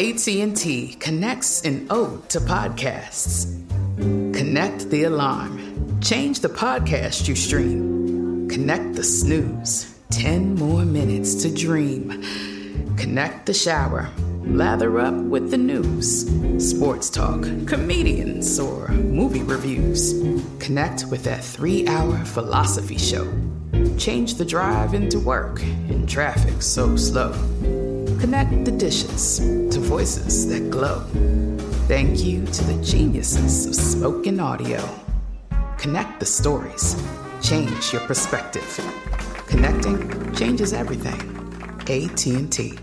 AT&T connects an ode to podcasts. Connect the alarm. Change the podcast you stream. Connect the snooze. 10 more minutes to dream. Connect the shower. Lather up with the news. Sports talk, comedians, or movie reviews. Connect with that 3-hour philosophy show. Change the drive into work in traffic so slow. Connect the dishes to voices that glow. Thank you to the geniuses of spoken audio. Connect the stories. Change your perspective. Connecting changes everything. AT&T.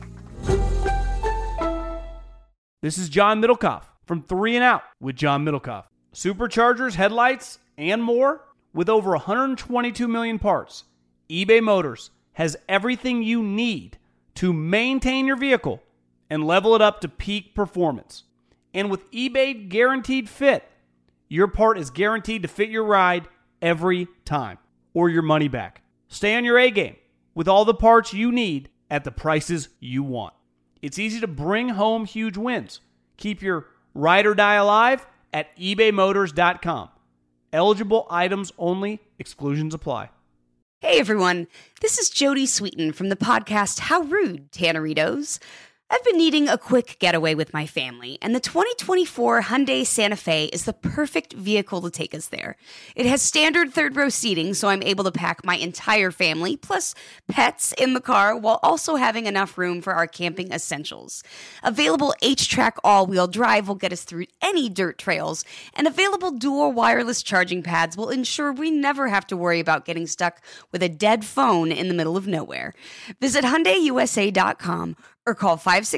This is John Middlecoff from 3 and Out with John Middlecoff. Superchargers, headlights, and more. With over 122 million parts, eBay Motors has everything you need to maintain your vehicle and level it up to peak performance. And with eBay Guaranteed Fit, your part is guaranteed to fit your ride every time or your money back. Stay on your A game with all the parts you need at the prices you want. It's easy to bring home huge wins. Keep your ride or die alive at ebaymotors.com. Eligible items only. Exclusions apply. Hey everyone, this is Jody Sweeten from the podcast How Rude, Tanneritos. I've been needing a quick getaway with my family, and the 2024 Hyundai Santa Fe is the perfect vehicle to take us there. It has standard third-row seating, so I'm able to pack my entire family, plus pets, in the car, while also having enough room for our camping essentials. Available H-Track all-wheel drive will get us through any dirt trails, and available dual wireless charging pads will ensure we never have to worry about getting stuck with a dead phone in the middle of nowhere. Visit HyundaiUSA.com or call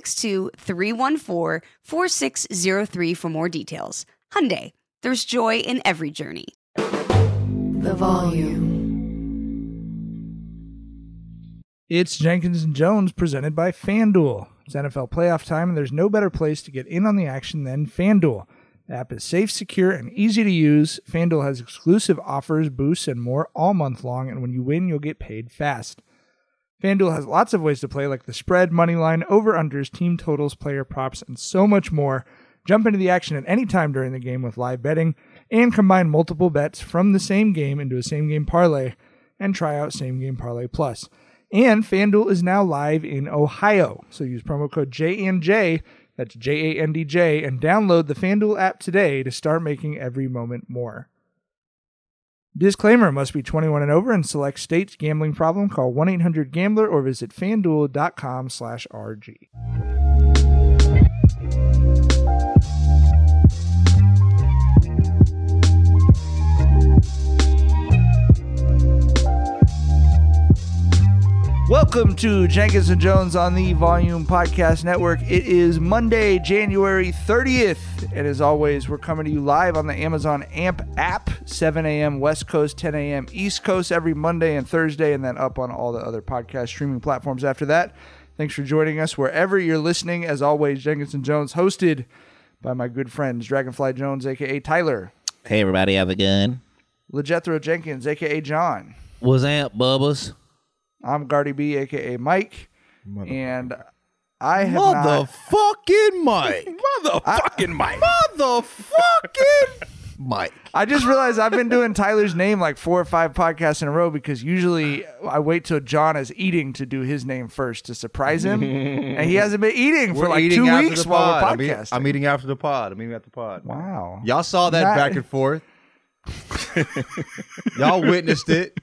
562-314-4603 for more details. Hyundai, there's joy in every journey. The Volume. It's Jenkins and Jones presented by FanDuel. It's NFL playoff time, and there's no better place to get in on the action than FanDuel. The app is safe, secure, and easy to use. FanDuel has exclusive offers, boosts, and more all month long, and when you win, you'll get paid fast. FanDuel has lots of ways to play, like the spread, money line, over-unders, team totals, player props, and so much more. Jump into the action at any time during the game with live betting, and combine multiple bets from the same game into a same-game parlay, and try out Same Game Parlay Plus. And FanDuel is now live in Ohio, so use promo code JNJ, that's JANDJ, and download the FanDuel app today to start making every moment more. Disclaimer: must be 21 and over and select states. Gambling problem? Call 1-800-GAMBLER or visit FanDuel.com/RG. Welcome to Jenkins and Jones on the Volume Podcast Network. It is Monday, January 30th, and as always, we're coming to you live on the Amazon AMP app, 7 a.m. West Coast, 10 a.m. East Coast every Monday and Thursday, and then up on all the other podcast streaming platforms after that. Thanks for joining us wherever you're listening. As always, Jenkins and Jones, hosted by my good friends, Dragonfly Jones, a.k.a. Tyler. Hey, everybody, have a gun. LeJethro Jenkins, a.k.a. John. What's up, Bubba's? I'm Gardy B, a.k.a. Mike, and I have Motherfucking Mike. Motherfucking Mike. I just realized I've been doing Tyler's name like 4 or 5 podcasts in a row because usually I wait till John is eating to do his name first to surprise him, and he hasn't been eating for like 2 weeks while we're podcasting. I'm eating after the pod. Wow. Y'all saw that back and forth. Y'all witnessed it.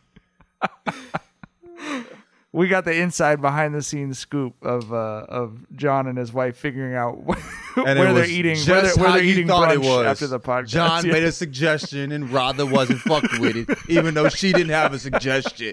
We got the inside behind-the-scenes scoop of John and his wife figuring out where they're eating, where they're eating brunch after the podcast. John made a suggestion, and Radha wasn't fucking with it, even though she didn't have a suggestion.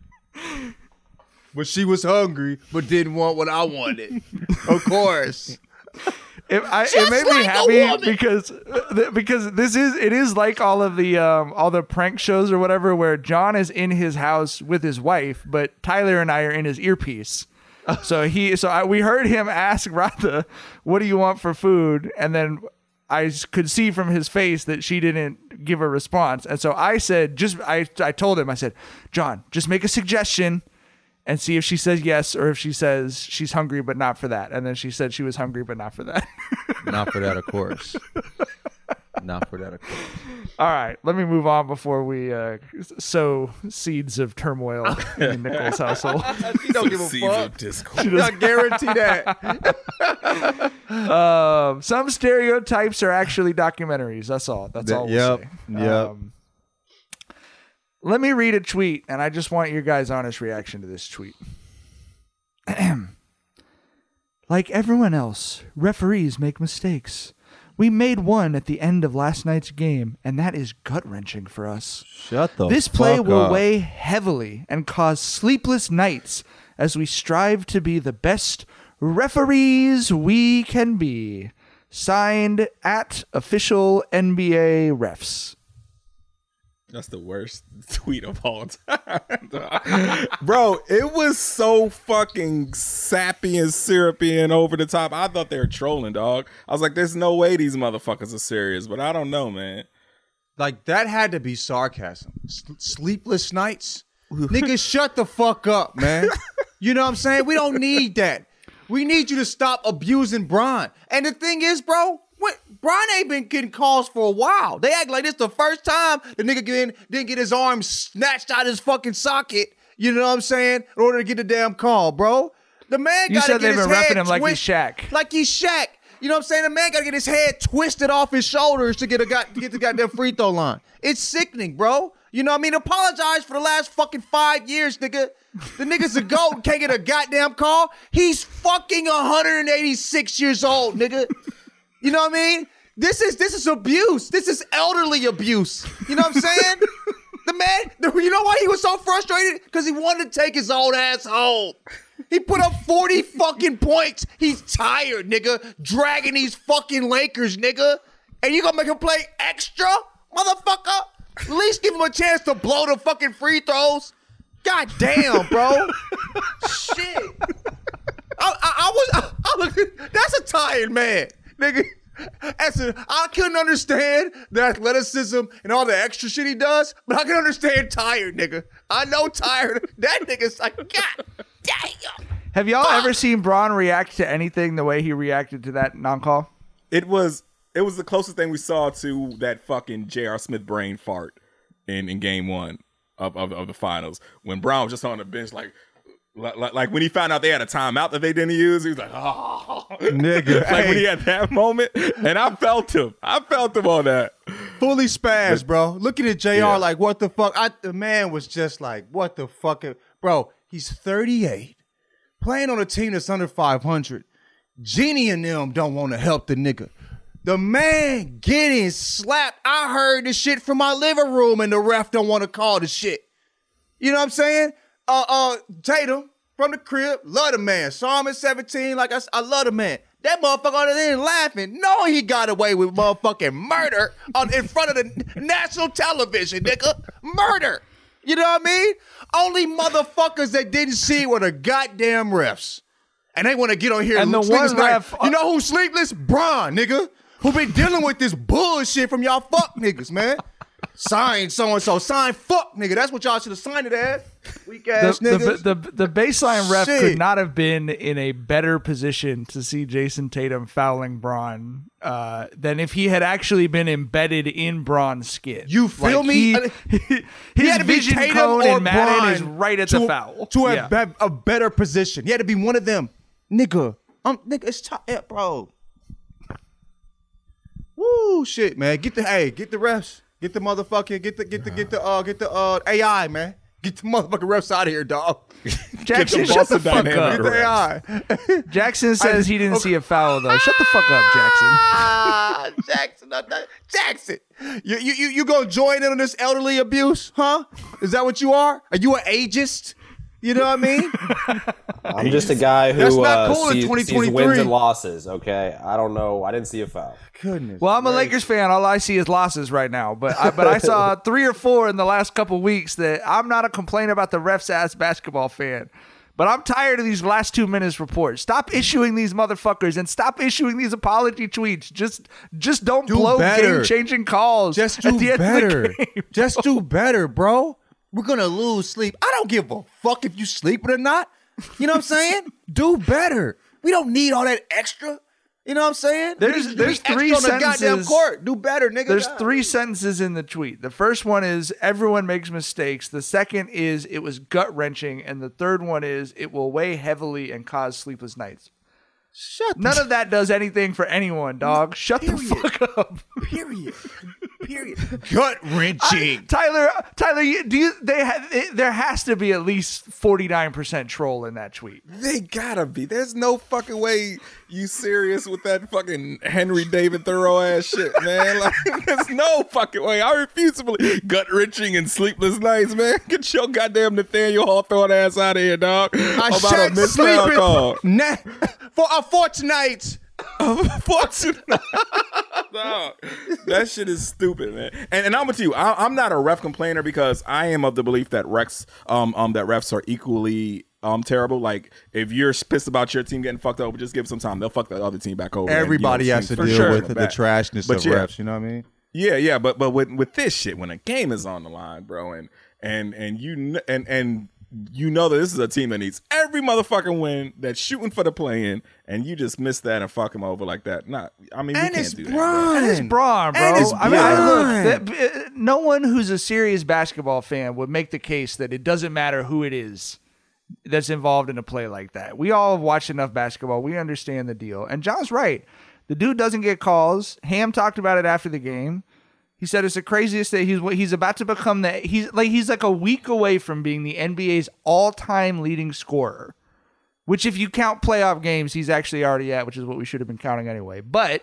But she was hungry, but didn't want what I wanted. Of course. It made me happy because it is like all the prank shows or whatever where John is in his house with his wife, but Tyler and I are in his earpiece. So we heard him ask Radha, "What do you want for food?" And then I could see from his face that she didn't give a response. And so I said, I told him, I said, "John, just make a suggestion, and see if she says yes or if she says she's hungry but not for that. And then she said she was hungry but not for that. Not for that, of course. Not for that, of course. All right, let me move on before we sow seeds of turmoil in the Nichols household. You don't give a fuck. I guarantee that. Some stereotypes are actually documentaries. That's all. That's all we'll say. Yep. Let me read a tweet, and I just want your guys' honest reaction to this tweet. Like everyone else, referees make mistakes. We made one at the end of last night's game, and that is gut-wrenching for us. Shut the This play fuck will up. weigh heavily and cause sleepless nights as we strive to be the best referees we can be. Signed at official NBA refs. That's the worst tweet of all time. Bro, it was so fucking sappy and syrupy and over the top. I thought they were trolling, dog. I was like, there's no way these motherfuckers are serious, but I don't know, man. Like, that had to be sarcasm. Sleepless nights? Nigga, shut the fuck up, man. You know what I'm saying? We don't need that. We need you to stop abusing Bron. And the thing is, bro, Bron ain't been getting calls for a while. They act like this the first time the nigga didn't get his arm snatched out his fucking socket, you know what I'm saying, in order to get the damn call, bro. The man got to get his head... You said they've been repping him like he's Shaq. Like he's Shaq. You know what I'm saying? The man got to get his head twisted off his shoulders to get the goddamn free throw line. It's sickening, bro. You know what I mean? Apologize for the last fucking 5 years, nigga. The nigga's a goat and can't get a goddamn call. He's fucking 186 years old, nigga. You know what I mean? This is abuse. This is elderly abuse. You know what I'm saying? The man, you know why he was so frustrated? Because he wanted to take his old ass home. He put up 40 fucking points. He's tired, nigga. Dragging these fucking Lakers, nigga. And you gonna make him play extra, motherfucker? At least give him a chance to blow the fucking free throws. God damn, bro. Shit. That's a tired man, nigga. I couldn't understand the athleticism and all the extra shit he does, but I can understand tired, nigga. I know tired. That nigga's like, God damn. Have y'all ever seen Bron react to anything the way he reacted to that non-call? It was the closest thing we saw to that fucking J.R. Smith brain fart in game one of the finals when Brown was just on the bench like when he found out they had a timeout that they didn't use, he was like, oh, nigga. Like when he had that moment, and I felt him on that. Fully spazzed, bro. Looking at JR like, what the fuck? The man was just like, what the fuck? Bro, he's 38, playing on a team that's under 500. Jeannie and them don't want to help the nigga. The man getting slapped. I heard the shit from my living room, and the ref don't want to call the shit. You know what I'm saying? Tatum from the crib, love the man. Saw him at 17, like I love the man. That motherfucker on the end laughing, knowing he got away with motherfucking murder in front of the national television, nigga. Murder. You know what I mean? Only motherfuckers that didn't see were the goddamn refs. And they want to get on here and the one ref, you know who's sleepless? Bron, nigga. Who been dealing with this bullshit from y'all fuck niggas, man. Sign so-and-so. Sign fuck, nigga. That's what y'all should have signed it as. Weak ass niggas. The baseline ref could not have been in a better position to see Jason Tatum fouling Bron than if he had actually been embedded in Bron's skin. You feel me? His vision cone in Madden is right at the foul. To a better position. He had to be one of them. Nigga. Nigga, it's tight, bro. Woo, shit, man. Get the refs. Get the motherfucking, get the AI, man. Get the motherfucking refs out of here, dog. Jackson, shut the fuck up. Get the AI. Jackson says he didn't see a foul, though. Shut the fuck up, Jackson. Jackson. You gonna join in on this elderly abuse, huh? Is that what you are? Are you an ageist? You know what I mean? I'm just a guy who cool sees wins and losses, okay? I don't know. I didn't see a foul. Goodness. Well, I'm a Lakers fan. All I see is losses right now. But I saw 3 or 4 in the last couple of weeks that I'm not a complaint about the refs-ass basketball fan. But I'm tired of these last 2 minutes reports. Stop issuing these motherfuckers and stop issuing these apology tweets. Just don't blow game-changing calls. Just do better. Just do better, bro. We're going to lose sleep. I don't give a fuck if you sleeping or not. You know what I'm saying? Do better. We don't need all that extra. You know what I'm saying? There's three on the goddamn sentences. court. Do better, nigga. There's 3 sentences in the tweet. The first one is everyone makes mistakes. The second is it was gut wrenching, and the third one is it will weigh heavily and cause sleepless nights. None of that does anything for anyone, dog. Shut the fuck up. Period. Gut wrenching. Tyler, there has to be at least 49% troll in that tweet. They gotta be. There's no fucking way you serious with that fucking Henry David Thoreau ass shit, man. Like, there's no fucking way. I refuse to believe gut wrenching and sleepless nights, man. Get your goddamn Nathaniel Hawthorne ass out of here, dog. I shan't sleep for a fortnight. Dog, that shit is stupid, man. And I'm with you. I'm not a ref complainer because I am of the belief that refs are equally terrible. Like, if you're pissed about your team getting fucked over, just give them some time. They'll fuck the other team back over. Everybody has to deal with the trashness of refs. You know what I mean? Yeah. But with this shit, when a game is on the line, bro, and you know that this is a team that needs every motherfucking win, that's shooting for the play-in, and you just miss that and fuck them over like that. We can't do that. And it's Braun, bro. Look, no one who's a serious basketball fan would make the case that it doesn't matter who it is that's involved in a play like that. We all have watched enough basketball. We understand the deal. And John's right. The dude doesn't get calls. Ham talked about it after the game. He said it's the craziest thing. He's about to become he's like a week away from being the NBA's all-time leading scorer, which if you count playoff games, he's actually already at, which is what we should have been counting anyway. But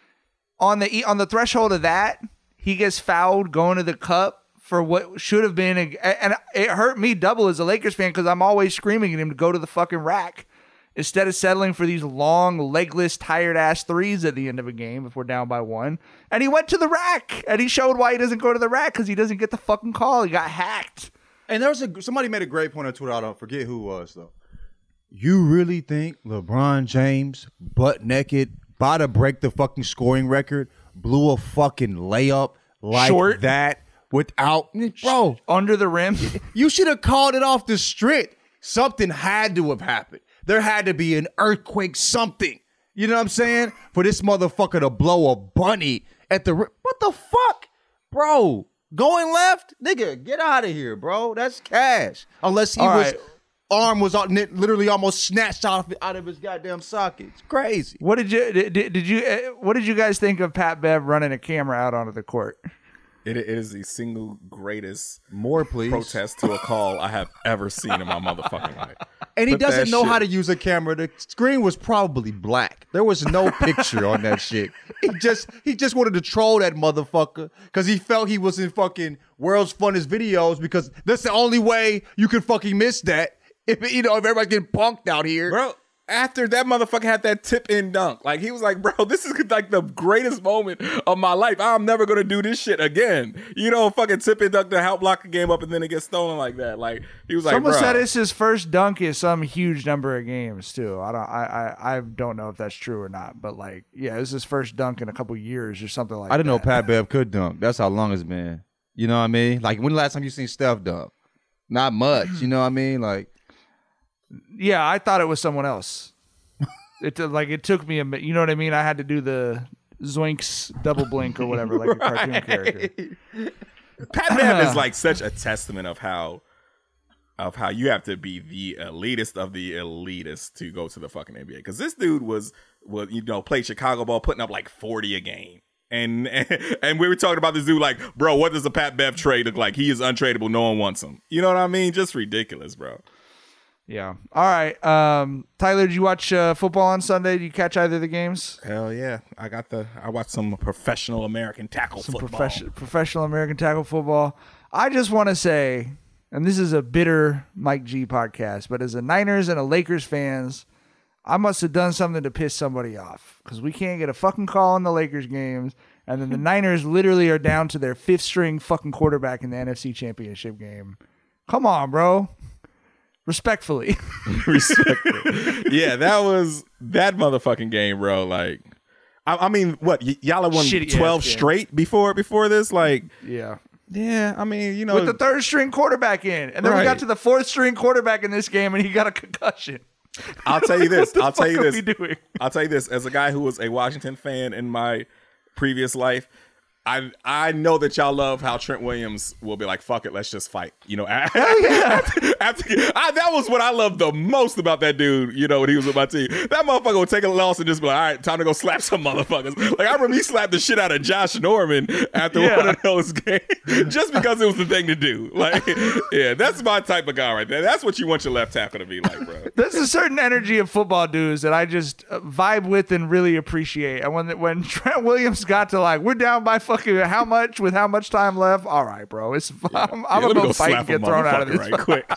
on the threshold of that, he gets fouled going to the cup for what should have been, and it hurt me double as a Lakers fan because I'm always screaming at him to go to the fucking rack instead of settling for these long, legless, tired-ass threes at the end of a game if we're down by 1. And he went to the rack, and he showed why he doesn't go to the rack because he doesn't get the fucking call. He got hacked. And there was somebody made a great point on Twitter. I don't forget who it was, though. You really think LeBron James, butt naked, about to break the fucking scoring record, blew a fucking layup like Short. that without... Bro. Under the rim. You should have called it off the strip. Something had to have happened. There had to be an earthquake, something. You know what I'm saying? For this motherfucker to blow a bunny at the... What the fuck? Bro, going left? Nigga, get out of here, bro. That's cash. Unless arm was literally almost snatched out of his goddamn socket. It's crazy. What did you guys think of Pat Bev running a camera out onto the court? It is the single greatest please protest to a call I have ever seen in my motherfucking life. And he doesn't know how to use a camera. The screen was probably black. There was no picture on that shit. He just wanted to troll that motherfucker because he felt he was in fucking World's Funnest Videos because that's the only way you can fucking miss that. If everybody's getting punked out here. Bro, after that motherfucker had that tip-in dunk, like, he was like, bro, this is like the greatest moment of my life. I'm never going to do this shit again. You know, fucking tip-in dunk to help lock a game up and then it gets stolen like that. Like, he was like, someone bro. said it's his first dunk in some huge number of games, too. I don't know if that's true or not, but, like, yeah, it's his first dunk in a couple years or something like that. I didn't know Pat Bev could dunk. That's how long it's been. You know what I mean? Like, when the last time you seen Steph dunk? Not much. You know what I mean? Like, yeah, I thought it was someone else. It took me a minute. You know what I mean? I had to do the Zoinks double blink or whatever, like a cartoon character. Pat Bev is like such a testament of how you have to be the elitist of the elitist to go to the fucking NBA. Because this dude was played Chicago ball, putting up like 40 a game. And we were talking about this dude like, bro, what does a Pat Bev trade look like? He is untradeable. No one wants him. You know what I mean? Just ridiculous, bro. Yeah. All right. Tyler, did you watch football on Sunday? Did you catch either of the games? Hell yeah. I watched some professional American tackle football. Professional American tackle football. I just want to say, and this is a bitter Mike G podcast, but as a Niners and a Lakers fans, I must have done something to piss somebody off because we can't get a fucking call in the Lakers games. And then the Niners literally are down to their 5th string fucking quarterback in the NFC Championship game. Come on, bro. Respectfully. Yeah, that motherfucking game, bro. Like, I mean, what, y'all have won Shitty 12 straight before this? Like, yeah. Yeah, I mean, you know, with the third string quarterback in, and then we got Right. to the fourth string quarterback in this game, and he got a concussion. I'll tell you this. I'll tell you What are this. we doing? I'll tell you this. As a guy who was a Washington fan in my previous life, I know that y'all love how Trent Williams will be like, fuck it, let's just fight. You know, that was what I loved the most about that dude, you know, when he was with my team. That motherfucker would take a loss and just be like, all right, time to go slap some motherfuckers. Like, I remember he slapped the shit out of Josh Norman after one of those games just because it was the thing to do. Like, yeah, that's my type of guy right there. That's what you want your left tackle to be like, bro. There's a certain energy of football dudes that I just vibe with and really appreciate. And when Trent Williams got to like, we're down by fucking how much with how much time left? All right, bro. I'm gonna go fight and get thrown out of this. Right quick.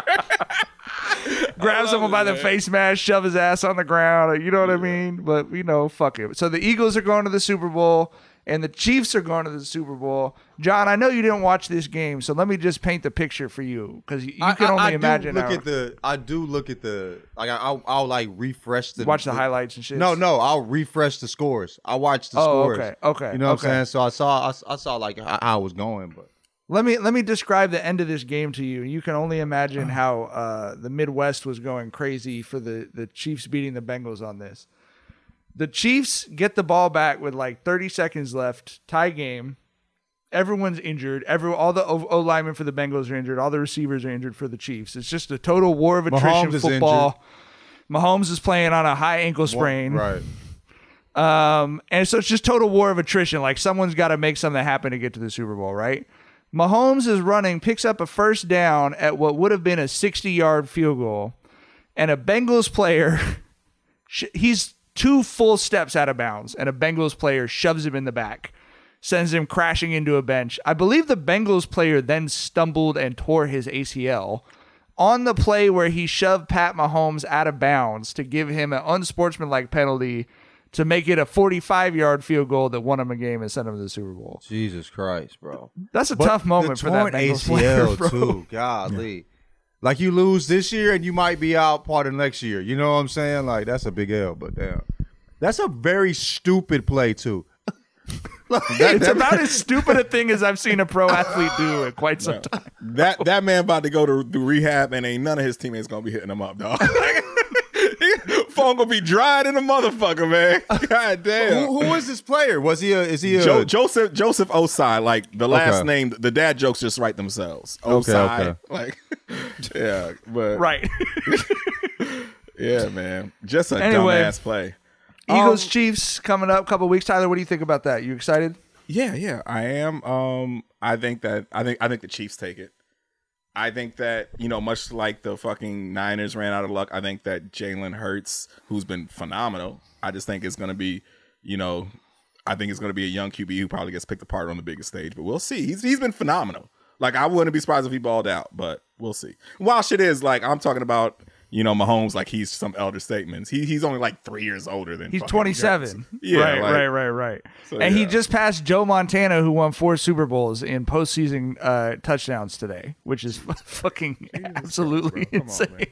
Grab someone by the face mask, shove his ass on the ground. You know what I mean? But you know, fuck it. So the Eagles are going to the Super Bowl. And the Chiefs are going to the Super Bowl. John, I know you didn't watch this game, so let me just paint the picture for you, because you can only imagine. I do look at the like. I'll like refresh the watch the highlights and shit. No, I'll refresh the scores. I watch the scores. Okay. You know what I'm saying? So I saw like how it was going, but. Let me describe the end of this game to you. You can only imagine how the Midwest was going crazy for the Chiefs beating the Bengals on this. The Chiefs get the ball back with like 30 seconds left, tie game. Everyone's injured. All the O linemen for the Bengals are injured. All the receivers are injured for the Chiefs. It's just a total war of attrition football. Mahomes is playing on a high ankle sprain. Right. And so it's just total war of attrition. Like someone's got to make something happen to get to the Super Bowl, right? Mahomes is running, picks up a first down at what would have been a 60-yard field goal, and a Bengals player, he's 2 full steps out of bounds, and a Bengals player shoves him in the back, sends him crashing into a bench. I believe the Bengals player then stumbled and tore his ACL on the play where he shoved Pat Mahomes out of bounds to give him an unsportsmanlike penalty to make it a 45-yard field goal that won him a game and sent him to the Super Bowl. Jesus Christ, bro. That's a tough moment for that Bengals ACL player, too. Golly. Yeah. Like you lose this year and you might be out part of next year. You know what I'm saying? Like that's a big L, but damn. That's a very stupid play too. It's about as stupid a thing as I've seen a pro athlete do in quite some time. That man about to go to rehab and ain't none of his teammates gonna be hitting him up, dog. Phone gonna be dried in the motherfucker, man. God damn. Who was this player? Is he a Joseph Osai? Like the last name, the dad jokes just write themselves. Osai, okay. Like, yeah, but right. Yeah, man, just a dumbass play. Eagles Chiefs coming up a couple weeks. Tyler, what do you think about that? You excited? Yeah, I am. I think the Chiefs take it. I think that, you know, much like the fucking Niners ran out of luck, I think that Jalen Hurts, who's been phenomenal, I just think it's going to be, you know, I think it's going to be a young QB who probably gets picked apart on the biggest stage. But we'll see. He's been phenomenal. Like, I wouldn't be surprised if he balled out, but we'll see. While shit is, like, I'm talking about, you know, Mahomes, like he's some elder statements. He's only like 3 years older than he's 27. Yeah, right. So, and he just passed Joe Montana, who won 4 Super Bowls in postseason touchdowns today, which is fucking absolutely insane.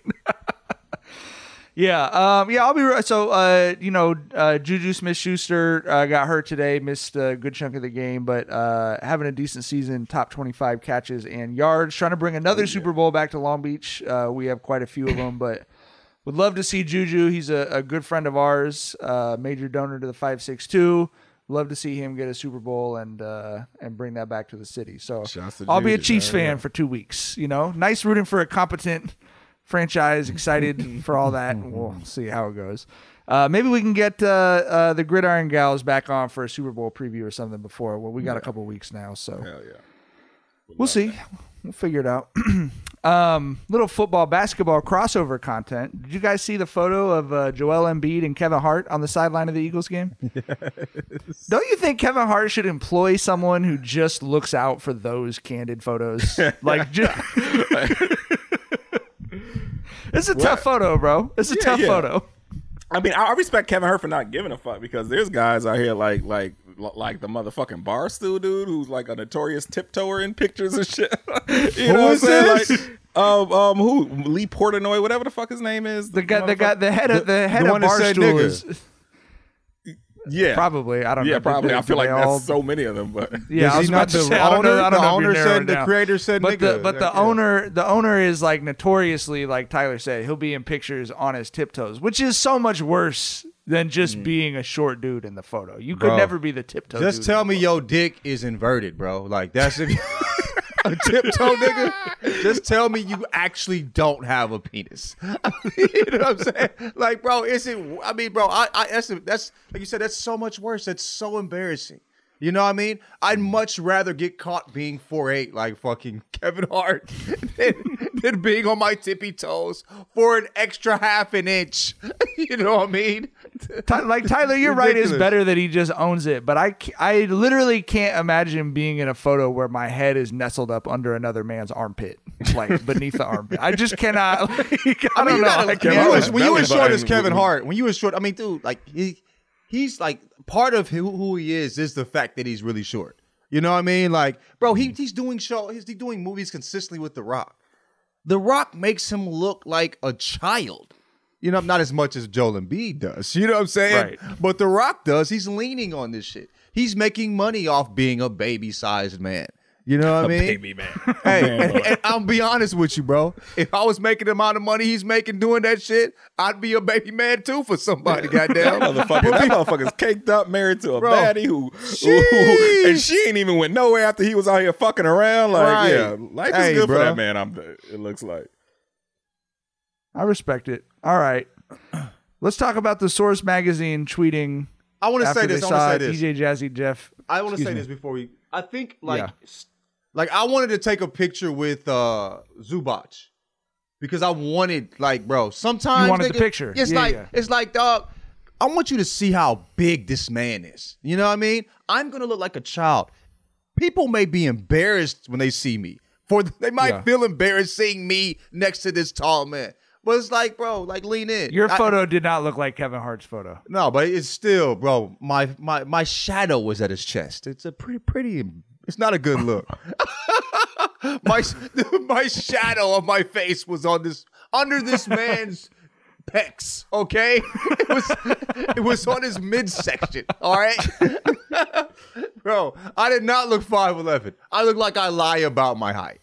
Yeah, I'll be right. So, Juju Smith-Schuster got hurt today, missed a good chunk of the game, but having a decent season, top 25 catches and yards. Trying to bring another Super Bowl back to Long Beach. We have quite a few of them, but would love to see Juju. He's a good friend of ours, major donor to the 562. Love to see him get a Super Bowl and bring that back to the city. So I'll be a Chiefs fan for 2 weeks. You know, nice rooting for a competent franchise, excited for all that. We'll see how it goes. Maybe we can get the Gridiron Gals back on for a Super Bowl preview or something before. Well, we got a couple weeks now, so hell yeah. We'll see. That. We'll figure it out. Little football, basketball crossover content. Did you guys see the photo of Joel Embiid and Kevin Hart on the sideline of the Eagles game? Yes. Don't you think Kevin Hart should employ someone who just looks out for those candid photos? Like, it's a tough photo, bro. It's a tough photo. I mean, I respect Kevin Hart for not giving a fuck, because there's guys out here like the motherfucking Barstool dude who's like a notorious tiptoer in pictures and shit. You know what I'm saying? Like, who? Lee Portnoy, whatever the fuck his name is. The head of Barstool is. Yeah, Probably. I don't know. Yeah, probably. I feel like all... that's so many of them, but yeah, I was about to say, I don't know if the creator said, but nigga. the owner is like notoriously, like Tyler said, he'll be in pictures on his tiptoes, which is so much worse than just being a short dude in the photo. You could never be the tiptoe. Just dude tell me your dick is inverted, bro. Like that's if a tiptoe nigga. Just tell me you actually don't have a penis. You know what I'm saying? Like, bro, I mean, bro, that's like you said, that's so much worse. That's so embarrassing. You know what I mean? I'd much rather get caught being 4'8" like fucking Kevin Hart than being on my tippy toes for an extra half an inch. You know what I mean? Like Tyler, you're right. It's better that he just owns it. But I literally can't imagine being in a photo where my head is nestled up under another man's armpit, like beneath the armpit. I just cannot. Like, I don't know. When you were short as Kevin Hart, when you were short, I mean, dude, like he's like part of who he is the fact that he's really short. You know what I mean? Like, bro, he's doing he's doing movies consistently with The Rock. The Rock makes him look like a child. You know, not as much as Joel Embiid does. You know what I'm saying? Right. But The Rock does. He's leaning on this shit. He's making money off being a baby-sized man. You know what I mean? Baby man. Hey, and I'll be honest with you, bro. If I was making the amount of money he's making doing that shit, I'd be a baby man too for somebody, goddamn. That motherfucker's caked up, married to a baddie who and she ain't even went nowhere after he was out here fucking around. Like, yeah, life is good for that man. It looks like. I respect it. All right. Let's talk about the Source magazine tweeting. I want to say this. DJ Jazzy Jeff. I want to say this before we. I think like I wanted to take a picture with Zubac because I wanted, like, bro. Sometimes you wanted the picture. It's it's like, dog. I want you to see how big this man is. You know what I mean? I'm gonna look like a child. People may be embarrassed when they see me. They might feel embarrassed seeing me next to this tall man. But it's like, bro, like, lean in. Your photo did not look like Kevin Hart's photo. No, but it's still, bro, my shadow was at his chest. It's a pretty it's not a good look. my shadow of my face was under this man's pecs, okay? It was on his midsection, all right? Bro, I did not look 5'11". I look like I lie about my height.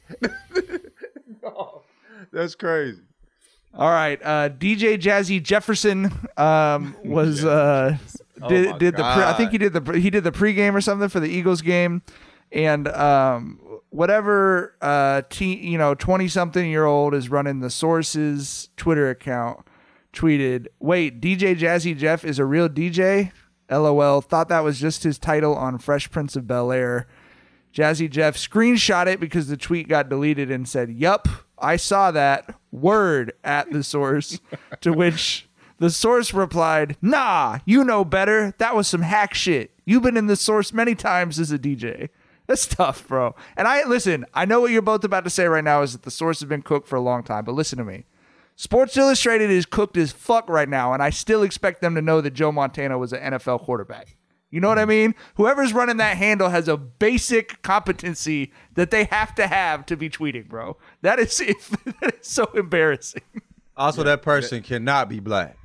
No, that's crazy. All right, DJ Jazzy Jefferson was did the I think he did the pregame or something for the Eagles game, and whatever 20-something-year-old is running the Source's Twitter account tweeted, "Wait, DJ Jazzy Jeff is a real DJ? LOL. Thought that was just his title on Fresh Prince of Bel-Air." Jazzy Jeff screenshot it because the tweet got deleted and said, "Yup, I saw that. Word at the Source." To which the Source replied, "Nah, you know better. That was some hack shit. You've been in the Source many times as a DJ." That's tough, bro. And I know what you're both about to say right now is that the Source has been cooked for a long time, but listen to me. Sports Illustrated is cooked as fuck right now, and I still expect them to know that Joe Montana was an NFL quarterback. You know what I mean? Whoever's running that handle has a basic competency that they have to be tweeting, bro. That is so embarrassing. Also, that person cannot be black.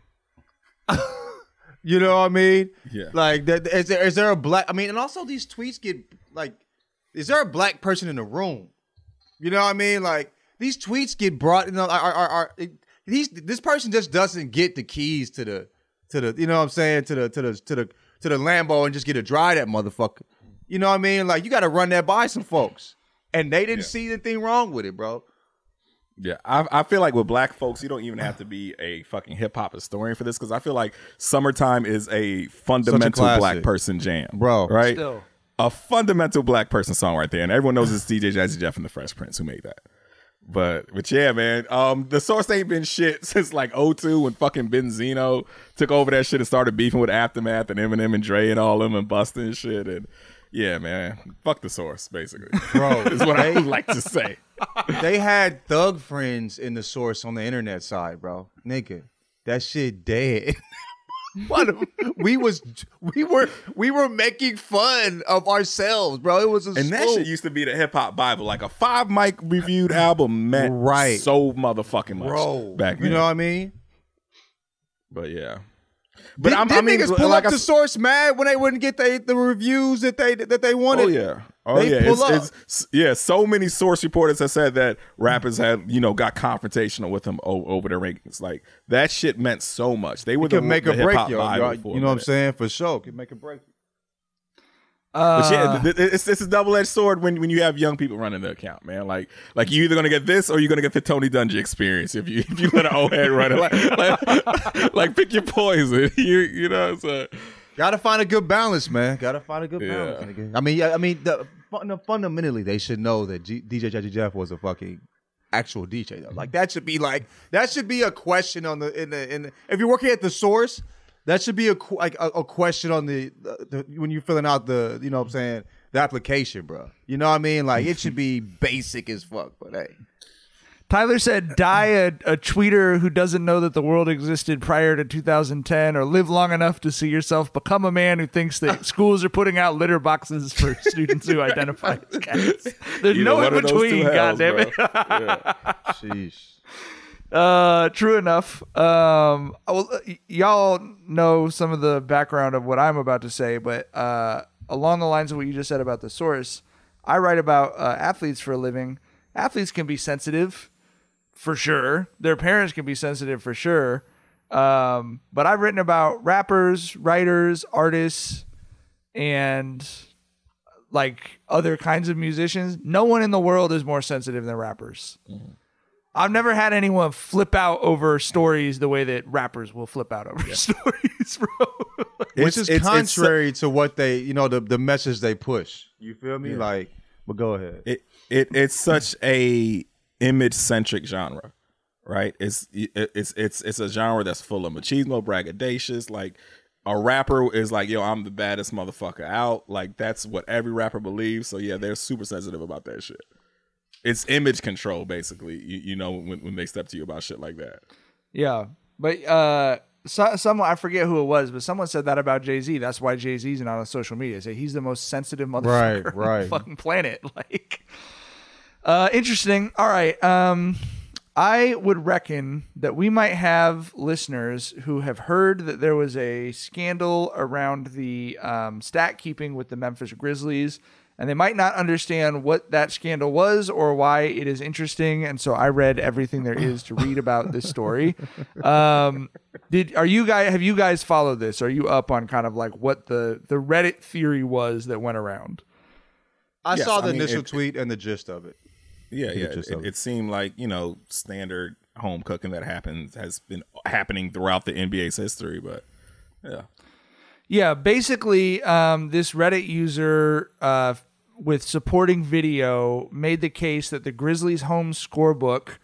You know what I mean? Yeah. Like, is there a black? I mean, and also these tweets get like, is there a black person in the room? You know what I mean? Like, these tweets get brought. You know, this person just doesn't get the keys to the you know what I'm saying, to the Lambo and just get to drive that motherfucker. You know what I mean? Like, you got to run that by some folks. And they didn't see anything wrong with it, bro. Yeah, I feel like with black folks, you don't even have to be a fucking hip-hop historian for this, because I feel like Summertime is a fundamental black person jam. Bro. Right? Still. A fundamental black person song right there. And everyone knows it's DJ Jazzy Jeff and the Fresh Prince who made that. But yeah, man, the Source ain't been shit since like 2002 when fucking Benzino took over that shit and started beefing with Aftermath and Eminem and Dre and all them and busting and shit. And yeah, man, fuck the Source, basically. Bro, is what I would like to say. They had thug friends in the Source on the internet side, bro. Nigga, that shit dead. we were making fun of ourselves, bro. It was and that shit used to be the hip hop Bible. Like a 5 mic reviewed album meant so motherfucking much, bro. Back then. You know what I mean? But yeah, But Did niggas pull up the source mad when they wouldn't get the reviews that they wanted? Oh yeah. Oh They yeah. pull up. So many source reporters have said that rappers had, got confrontational with them over their rankings. Like that shit meant so much. They were Could make a break, yo. yo. You know what I'm saying? For sure, could make a break. But yeah, it's a double-edged sword when you have young people running the account, man. Like you either gonna get this or you're gonna get the Tony Dungy experience if you let an old head run it. Like pick your poison. You know. So gotta find a good balance, man. Gotta find a good balance. Nigga. I mean, fundamentally they should know that DJ Jazzy Jeff was a fucking actual DJ though. Like that should be a question on the if you're working at the source. That should be a question on the when you're filling out the, you know what I'm saying, the application, bro. You know what I mean? Like, it should be basic as fuck, but hey. Tyler said, die a tweeter who doesn't know that the world existed prior to 2010 or live long enough to see yourself become a man who thinks that schools are putting out litter boxes for students who identify as cats. There's no in between, goddammit. Yeah. Sheesh. True enough. Y'all know some of the background of what I'm about to say, but along the lines of what you just said about the source, I write about athletes for a living. Athletes can be sensitive, for sure. Their parents can be sensitive, for sure. But I've written about rappers, writers, artists, and like other kinds of musicians. No one in the world is more sensitive than rappers. Mm-hmm. I've never had anyone flip out over stories the way that rappers will flip out over stories, bro. Which is contrary to what they, the message they push. You feel me? Yeah. But go ahead. It's such a image-centric genre, right? It's a genre that's full of machismo, braggadocious. Like a rapper is like, yo, I'm the baddest motherfucker out. Like that's what every rapper believes. So yeah, they're super sensitive about that shit. It's image control, basically. When they step to you about shit like that. Yeah, but someone, I forget who it was, but someone said that about Jay-Z. That's why Jay-Z's not on social media. Say he's the most sensitive motherfucker on the fucking planet. Like, interesting. All right, I would reckon that we might have listeners who have heard that there was a scandal around the stat keeping with the Memphis Grizzlies. And they might not understand what that scandal was or why it is interesting. And so I read everything there is to read about this story. Have you guys followed this? Are you up on kind of like what the Reddit theory was that went around? I saw the initial tweet and the gist of it. Yeah. It seemed like, standard home cooking that has been happening throughout the NBA's history, but yeah. Yeah, basically, this Reddit user with supporting video made the case that the Grizzlies' home scorebook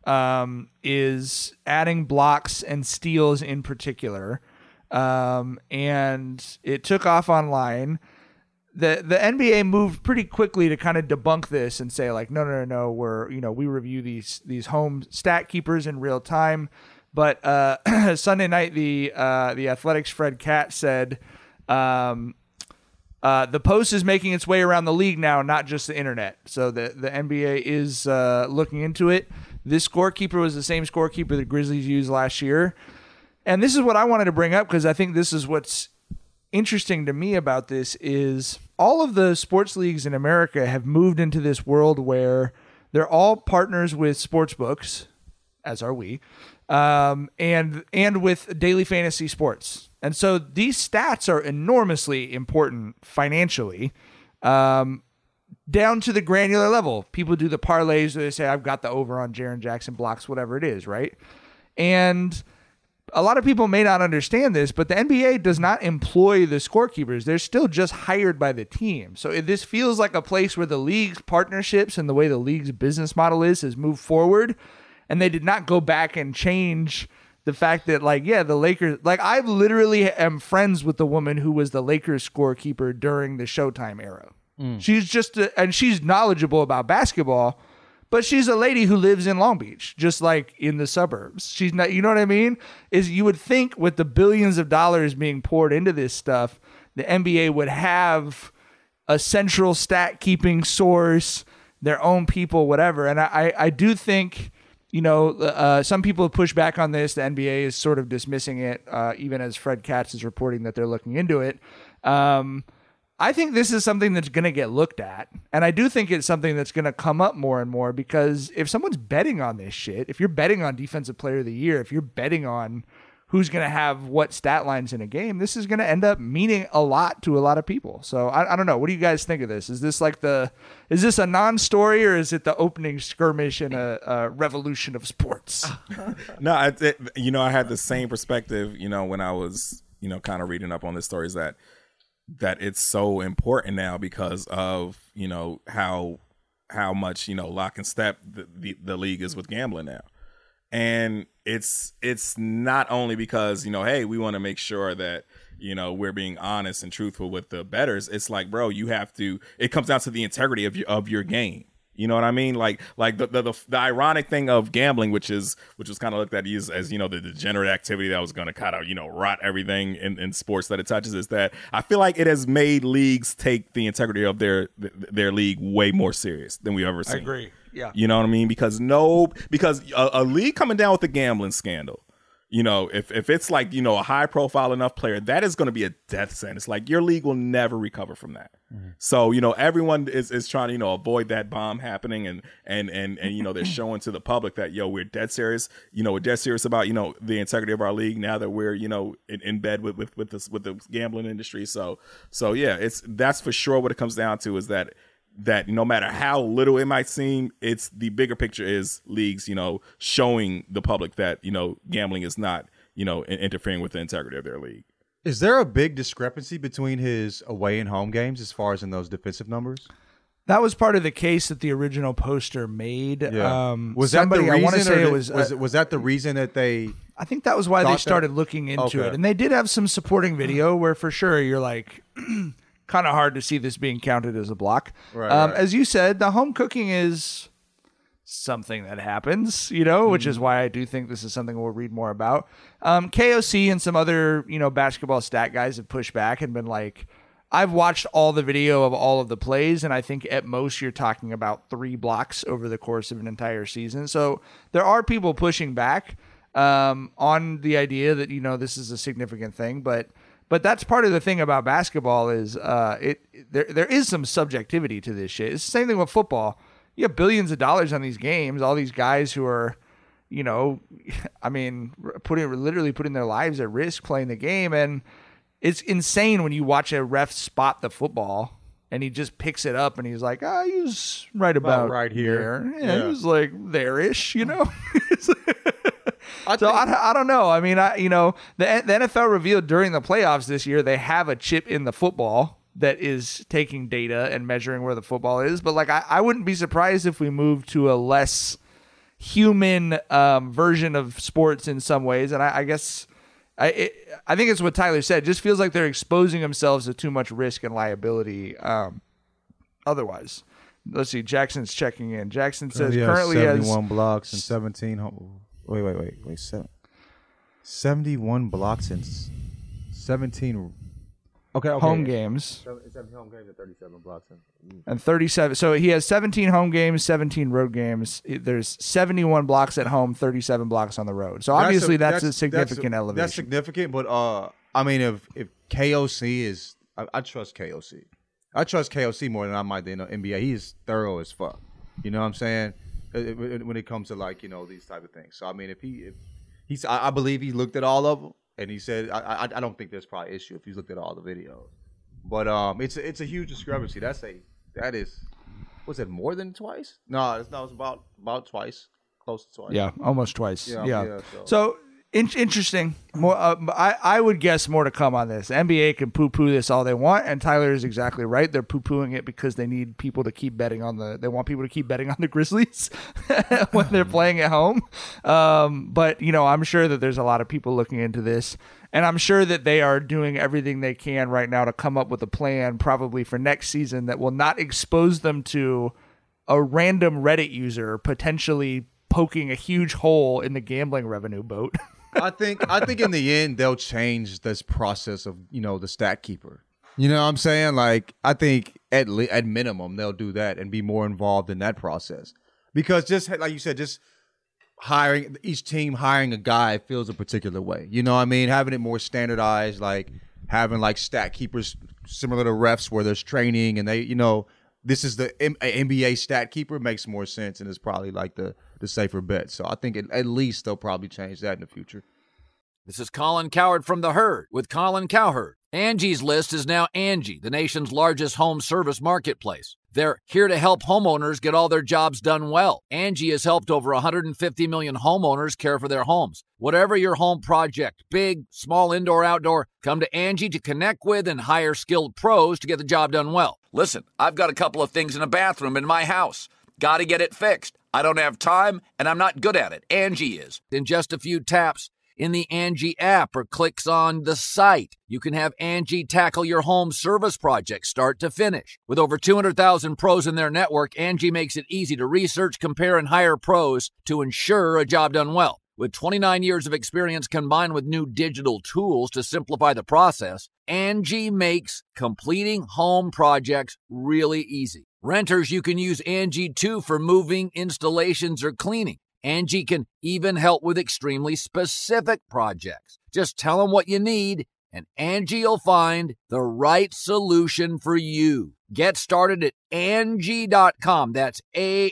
is adding blocks and steals in particular, and it took off online. The NBA moved pretty quickly to kind of debunk this and say like, no, we review these home stat keepers in real time. But Sunday night, the Athletics' Fred Katz said the post is making its way around the league now, not just the internet. So the NBA is looking into it. This scorekeeper was the same scorekeeper the Grizzlies used last year. And this is what I wanted to bring up because I think this is what's interesting to me about this is all of the sports leagues in America have moved into this world where they're all partners with sports books, as are we. And with daily fantasy sports. And so these stats are enormously important financially, down to the granular level. People do the parlays where they say, I've got the over on Jaren Jackson blocks, whatever it is, right? And a lot of people may not understand this, but the NBA does not employ the scorekeepers. They're still just hired by the team. So this feels like a place where the league's partnerships and the way the league's business model has moved forward. And they did not go back and change the fact that, the Lakers... I literally am friends with the woman who was the Lakers scorekeeper during the Showtime era. She's just... and she's knowledgeable about basketball, but she's a lady who lives in Long Beach, just like in the suburbs. She's not... You know what I mean? You would think with the billions of dollars being poured into this stuff, the NBA would have a central stat-keeping source, their own people, whatever. And I do think... some people have pushed back on this. The NBA is sort of dismissing it, even as Fred Katz is reporting that they're looking into it. I think this is something that's going to get looked at. And I do think it's something that's going to come up more and more, because if someone's betting on this shit, if you're betting on Defensive Player of the Year, if you're betting on who's going to have what stat lines in a game, this is going to end up meaning a lot to a lot of people. So I don't know. What do you guys think of this? Is this is this a non-story, or is it the opening skirmish in a revolution of sports? No, I had the same perspective, when I was, kind of reading up on this story, is that it's so important now because of, how much, lock and step the league is with gambling now. And it's not only because, hey, we want to make sure that, we're being honest and truthful with the bettors. It's like, bro, it comes down to the integrity of your game. You know what I mean? Like the ironic thing of gambling, which was kind of looked at as the degenerate activity that was going to kind of, rot everything in sports that it touches, is that I feel like it has made leagues take the integrity of their league way more serious than we've ever seen. I agree. Yeah. You know what I mean? Because a league coming down with a gambling scandal, if it's like, a high profile enough player, that is going to be a death sentence. Like, your league will never recover from that. Mm-hmm. So, everyone is trying to, avoid that bomb happening, and they're showing to the public that, we're dead serious. We're dead serious about, the integrity of our league now that we're, in bed with the gambling industry. So yeah, that's for sure what it comes down to, is that no matter how little it might seem, it's the bigger picture is leagues, showing the public that, gambling is not, interfering with the integrity of their league. Is there a big discrepancy between his away and home games as far as in those defensive numbers? That was part of the case that the original poster made. Yeah. Was that the reason? I want to say was that the reason that they? I think that was why they started looking into it, and they did have some supporting video where, for sure, you're like. Kind of hard to see this being counted as a block. Right. As you said, the home cooking is something that happens, which is why I do think this is something we'll read more about. KOC and some other, basketball stat guys have pushed back and been like, I've watched all the video of all of the plays, and I think at most you're talking about 3 blocks over the course of an entire season. So there are people pushing back on the idea that, this is a significant thing, but that's part of the thing about basketball is there is some subjectivity to this shit. It's the same thing with football. You have billions of dollars on these games, all these guys who are, literally putting their lives at risk playing the game. And it's insane when you watch a ref spot the football and he just picks it up and he's like, he was right about right here. Yeah, he was like there-ish, I don't know. I mean, the NFL revealed during the playoffs this year they have a chip in the football that is taking data and measuring where the football is. But I wouldn't be surprised if we move to a less human version of sports in some ways. And I guess I think it's what Tyler said. It just feels like they're exposing themselves to too much risk and liability. Otherwise, let's see. Jackson's checking in. Jackson says currently 71 blocks and 17. Wait. 71 blocks and 17. Okay. Home games. 17 home games and 37 blocks. And 37. So he has 17 home games, 17 road games. There's 71 blocks at home, 37 blocks on the road. So obviously that's a significant elevation. That's significant, but if KOC is, I trust KOC. I trust KOC more than I might the NBA. He is thorough as fuck. You know what I'm saying? When it comes to these type of things. So if he's I believe he looked at all of them and he said I don't think there's probably an issue if he's looked at all the videos. But it's a huge discrepancy. That is was it more than twice? No, it's about twice, close to twice. Yeah, almost twice. Yeah. So interesting. More, I would guess more to come on this. The NBA can poo-poo this all they want, and Tyler is exactly right. They're poo-pooing it because they need people to keep betting on they want people to keep betting on the Grizzlies when they're playing at home. But I'm sure that there's a lot of people looking into this, and I'm sure that they are doing everything they can right now to come up with a plan, probably for next season, that will not expose them to a random Reddit user potentially poking a huge hole in the gambling revenue boat. I think in the end they'll change this process of the stat keeper. You know what I'm saying? I think at minimum they'll do that and be more involved in that process, because just like you said, just each team hiring a guy feels a particular way. You know what I mean? Having it more standardized, like having like stat keepers similar to refs where there's training and they, this is the NBA stat keeper makes more sense and is probably like the safer bet. So I think at least they'll probably change that in the future. This is Colin Cowherd from The Herd with Colin Cowherd. Angie's List is now Angie, the nation's largest home service marketplace. They're here to help homeowners get all their jobs done well. Angie has helped over 150 million homeowners care for their homes. Whatever your home project, big, small, indoor, outdoor, come to Angie to connect with and hire skilled pros to get the job done well. Listen, I've got a couple of things in a bathroom in my house. Got to get it fixed. I don't have time, and I'm not good at it. Angie is. In just a few taps, in the Angie app or clicks on the site, you can have Angie tackle your home service project start to finish. With over 200,000 pros in their network, Angie makes it easy to research, compare, and hire pros to ensure a job done well. With 29 years of experience combined with new digital tools to simplify the process, Angie makes completing home projects really easy. Renters, you can use Angie too for moving, installations, or cleaning. Angie can even help with extremely specific projects. Just tell them what you need, and Angie will find the right solution for you. Get started at Angie.com. That's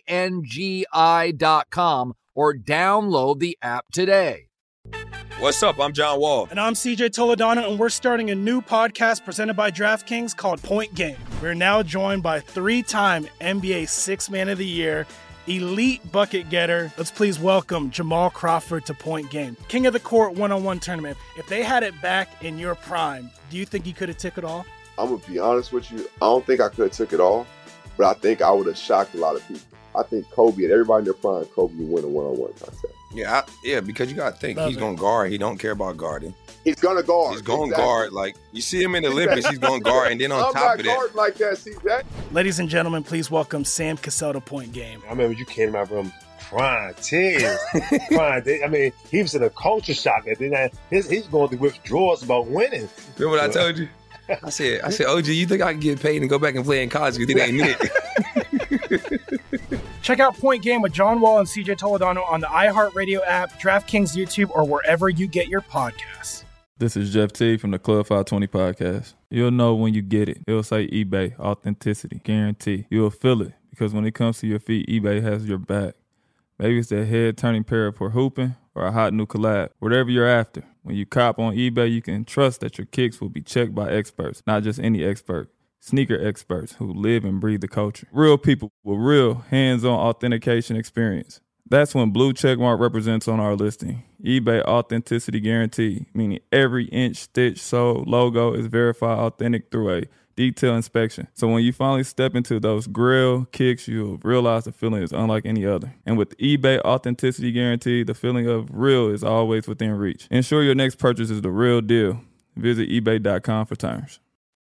ANGI.com, or download the app today. What's up? I'm John Wall. And I'm CJ Toledano, and we're starting a new podcast presented by DraftKings called Point Game. We're now joined by three-time NBA Sixth Man of the Year, elite bucket getter. Let's please welcome Jamal Crawford to Point Game. King of the Court one-on-one tournament. If they had it back in your prime, do you think you could have took it all? I'm going to be honest with you. I don't think I could have took it all, but I think I would have shocked a lot of people. I think Kobe and everybody in their prime, Kobe would win a one-on-one contest. Yeah, because you got to think, he's going to guard. He don't care about guarding. He's going to guard. He's going to guard. Like, you see him in the Olympics, he's going to guard. And then on top of that. I'm not guarding like that, CJ. Ladies and gentlemen, please welcome Sam Cassell to Point Game. I remember you came in my room crying, tears, crying. I mean, he was in a culture shock. And then he's going through withdrawals about winning. Remember what I told you? I said, OG, you think I can get paid and go back and play in college? You think that ain't it? Check out Point Game with John Wall and CJ Toledano on the iHeartRadio app, DraftKings YouTube, or wherever you get your podcasts. This is Jeff T from the Club 520 podcast. You'll know when you get it. It'll say eBay, authenticity, guarantee. You'll feel it because when it comes to your feet, eBay has your back. Maybe it's that head-turning pair for hooping or a hot new collab. Whatever you're after, when you cop on eBay, you can trust that your kicks will be checked by experts, not just any expert. Sneaker experts who live and breathe the culture. Real people with real hands-on authentication experience. That's when Blue Checkmark represents on our listing. eBay Authenticity Guarantee, meaning every inch, stitch, sole, logo is verified authentic through a detailed inspection. So when you finally step into those grill kicks, you'll realize the feeling is unlike any other. And with eBay Authenticity Guarantee, the feeling of real is always within reach. Ensure your next purchase is the real deal. Visit ebay.com for terms.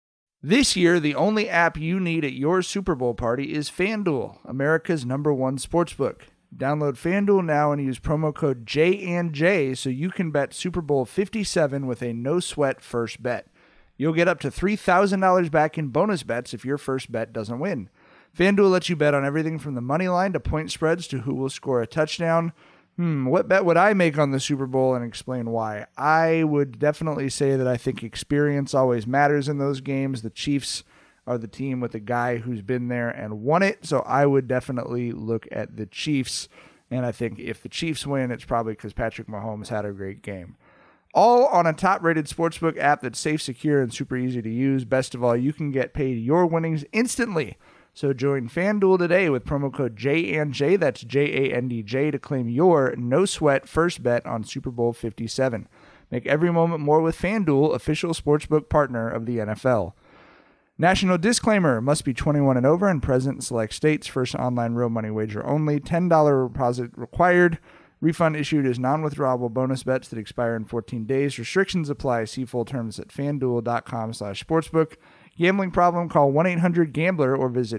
This year, the only app you need at your Super Bowl party is FanDuel, America's #1 sportsbook. Download FanDuel now and use promo code JandJ so you can bet Super Bowl 57 with a no-sweat first bet. You'll get up to $3,000 back in bonus bets if your first bet doesn't win. FanDuel lets you bet on everything from the money line to point spreads to who will score a touchdown. What bet would I make on the Super Bowl, and explain why? I would definitely say that I think experience always matters in those games. The Chiefs are the team with a guy who's been there and won it, so I would definitely look at the Chiefs, and I think if the Chiefs win, it's probably because Patrick Mahomes had a great game. All on a top-rated sportsbook app that's safe, secure, and super easy to use. Best of all, you can get paid your winnings instantly. So join FanDuel today with promo code JandJ, that's JANDJ, to claim your no-sweat first bet on Super Bowl 57. Make every moment more with FanDuel, official sportsbook partner of the NFL. National disclaimer, must be 21 and over and present in select states. First online real money wager only. $10 deposit required. Refund issued as non-withdrawable bonus bets that expire in 14 days. Restrictions apply. See full terms at FanDuel.com/sportsbook. Gambling problem? Call 1-800-GAMBLER or visit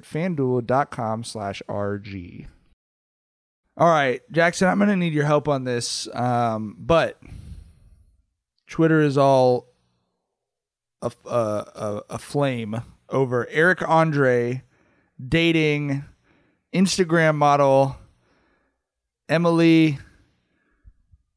FanDuel.com/RG. All right, Jackson, I'm going to need your help on this, but Twitter is all a flame over Eric Andre dating Instagram model Emily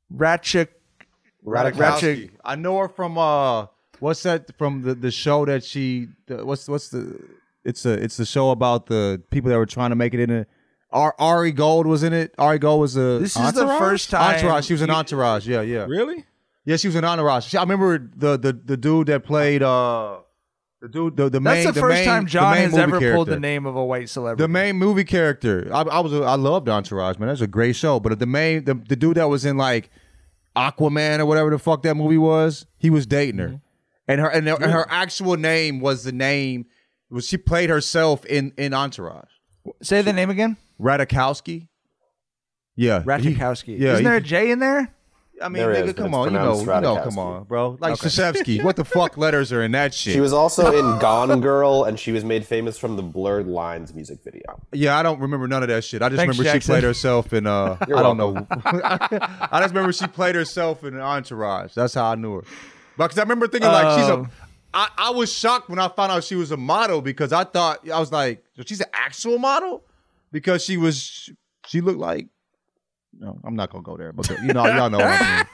Radikowski. I know her from what's that from the show that she it's the show about the people that were trying to make it in it. Ari Gold was in it. Ari Gold was a This is the first time Entourage. She was in Entourage. Yeah. Really? Yeah, she was in Entourage. I remember the dude that played the main. That's the first time John has ever character. pulled the name of a white celebrity. The main movie character. I loved Entourage, man. That's a great show. But the dude that was in like Aquaman or whatever the fuck that movie was, he was dating her, and her actual name was the name. She played herself in Entourage. Say the name again. Radikowski. Yeah, Radikowski. Yeah, Isn't there a J in there? I mean, nigga, come on, you know, come on, bro. Like Krzyzewski, what the fuck letters are in that shit? She was also in Gone Girl, and she was made famous from the Blurred Lines music video. Yeah, I don't remember none of that shit. I just remember Jackson. she played herself in I You're don't know. I just remember she played herself in Entourage. That's how I knew her. Because I remember thinking like she's a. I was shocked when I found out she was a model because I was like, she's an actual model because she looked like. No, I'm not gonna go there, but you know, y'all know what I mean.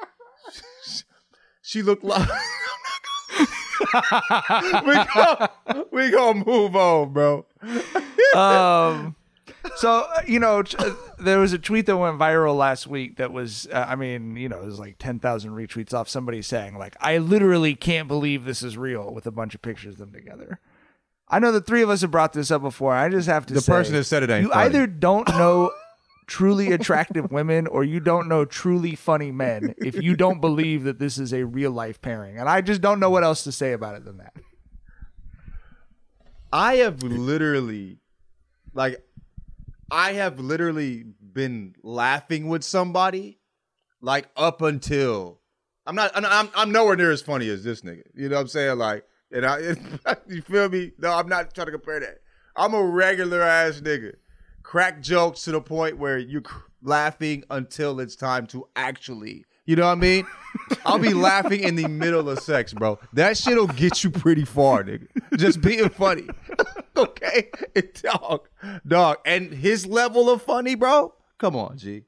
She looked like. we gonna move on, bro. So, you know, there was a tweet that went viral last week that was, it was like 10,000 retweets off somebody saying, like, I literally can't believe this is real with a bunch of pictures of them together. I know the three of us have brought this up before. I just have to say. The person that said it ain't you funny. either don't know truly attractive women or you don't know truly funny men if you don't believe that this is a real life pairing. And I just don't know what else to say about it than that. I have literally been laughing with somebody like up until I'm nowhere near as funny as this nigga. You know what I'm saying? Like, you feel me? No, I'm not trying to compare that. I'm a regular ass nigga. Crack jokes to the point where you're laughing until it's time to actually, you know what I mean? I'll be laughing in the middle of sex, bro. That shit'll get you pretty far, nigga. Just being funny. Okay? Dog. And his level of funny, bro, come on, G.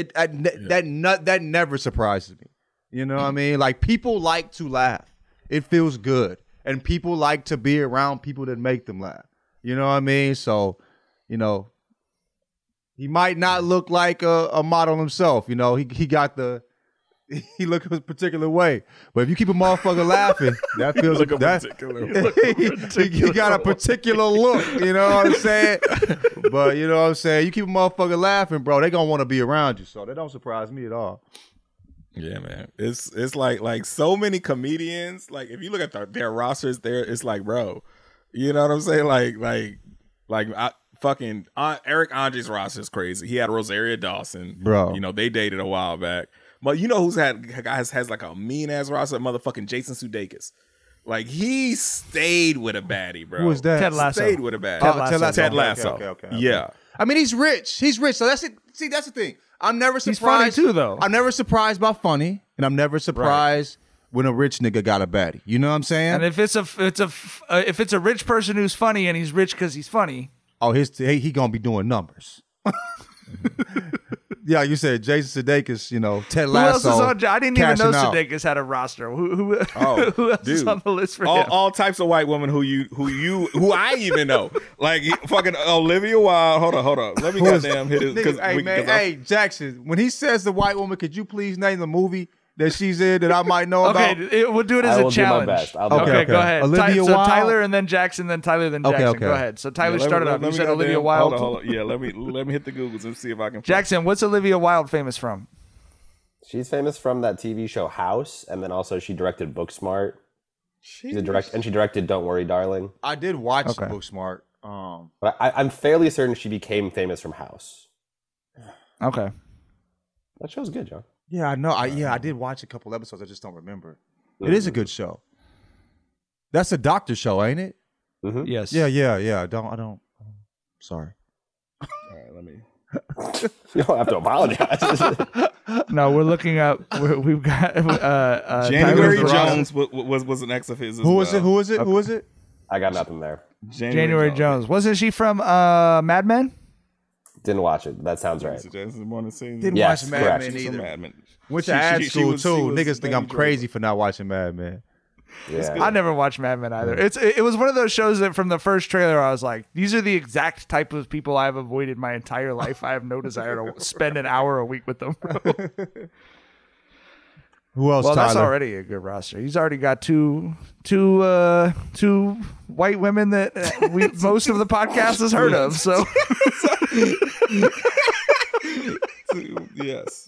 That never surprises me. You know what I mean? Like, people like to laugh. It feels good. And people like to be around people that make them laugh. You know what I mean? So, you know, he might not look like a model himself. You know, he look a particular way. But if you keep a motherfucker laughing, that feels like he got a particular look. You know what I'm saying? But you know what I'm saying? You keep a motherfucker laughing, bro, they gonna want to be around you. So that don't surprise me at all. Yeah, man. It's like so many comedians. Like if you look at their rosters, it's like, bro, you know what I'm saying? Fucking Eric Andre's roster is crazy. He had Rosario Dawson, bro. You know they dated a while back. But you know who's has like a mean ass roster? Motherfucking Jason Sudeikis. Like he stayed with a baddie, bro. Who was that? Ted Lasso. Stayed with a baddie. Ted Lasso. Okay. Yeah. I mean, he's rich. So that's it. See, that's the thing. I'm never surprised. He's funny too, though. I'm never surprised by funny, and I'm never surprised when a rich nigga got a baddie. You know what I'm saying? And if it's a rich person who's funny and he's rich because he's funny. Oh, he gonna be doing numbers. Yeah, you said Jason Sudeikis, you know, Ted Lasso. Who else is on? I didn't even know cashing out. Sudeikis had a roster. Who else is on the list for him? All types of white women who I even know. Like fucking Olivia Wilde. Hold on. Let me goddamn hit it. Hey, Jackson, when he says the white woman, could you please name the movie that she's in that I might know about? Okay, we'll do it as a challenge. Okay, go ahead. Olivia so Wilde? Tyler and then Jackson, then Tyler, then Jackson. Okay. Go ahead. So Tyler started off. You said Olivia Wilde. Hold on. Yeah, let me hit the Googles and see if I can. Jackson, what's Olivia Wilde famous from? She's famous from that TV show House, and then also she directed Booksmart. She's a and she directed Don't Worry, Darling. I did watch Booksmart. But I'm fairly certain she became famous from House. Okay. That show's good, John. Yeah, I know. I did watch a couple episodes. I just don't remember. It is a good show. That's a doctor show, ain't it? Mm-hmm. Yes. Yeah. I don't. Sorry. All right, let me. You don't have to apologize. No, we're looking up. We've got January Jones was an ex of his. Who is it? Who is it? I got nothing there. January Jones. Wasn't she from Mad Men? Didn't watch it. That sounds right. Didn't Yes, watch Mad correct. Men She's from either. Mad Men. Went She- to ad she school was- too. she was Niggas think I'm Baby crazy for not watching Mad Men. Yeah. I never watched Mad Men either. It was one of those shows that from the first trailer I was like, these are the exact type of people I've avoided my entire life. I have no desire to spend an hour a week with them. Who else? Well, that's Tyler? already a good roster. He's already got two white women that most of the podcast has heard of. So Yes.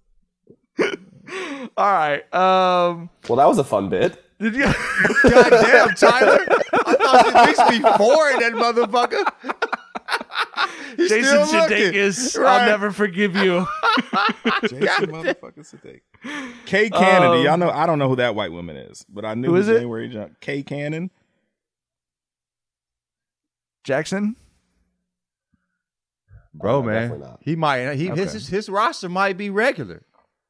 all right. Well, that was a fun bit. Did you? God damn, Tyler! I thought you'd at least be four in that motherfucker. He's Jason still looking. Sudeikis, Right. I'll never forgive you. Jason motherfucking Sudeikis. Kay Cannon. Do y'all know? I don't know who that white woman is, but I knew Who is it? January Jump. Kay Cannon. Jackson. Bro, No, man, definitely not. he might. Okay. His roster might be regular.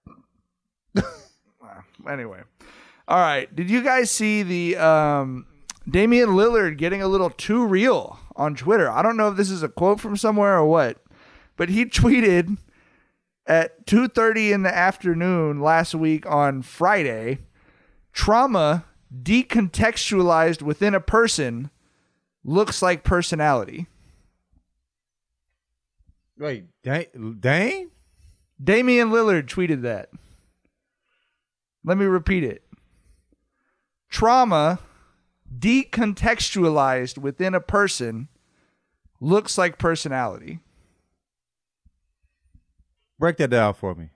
Anyway. All right. Did you guys see the Damian Lillard getting a little too real on Twitter? I don't know if this is a quote from somewhere or what, but he tweeted at 2:30 in the afternoon last week on Friday, trauma decontextualized within a person looks like personality. Wait, Dame? Damian Lillard tweeted that. Let me repeat it. Trauma decontextualized within a person looks like personality. Break that down for me.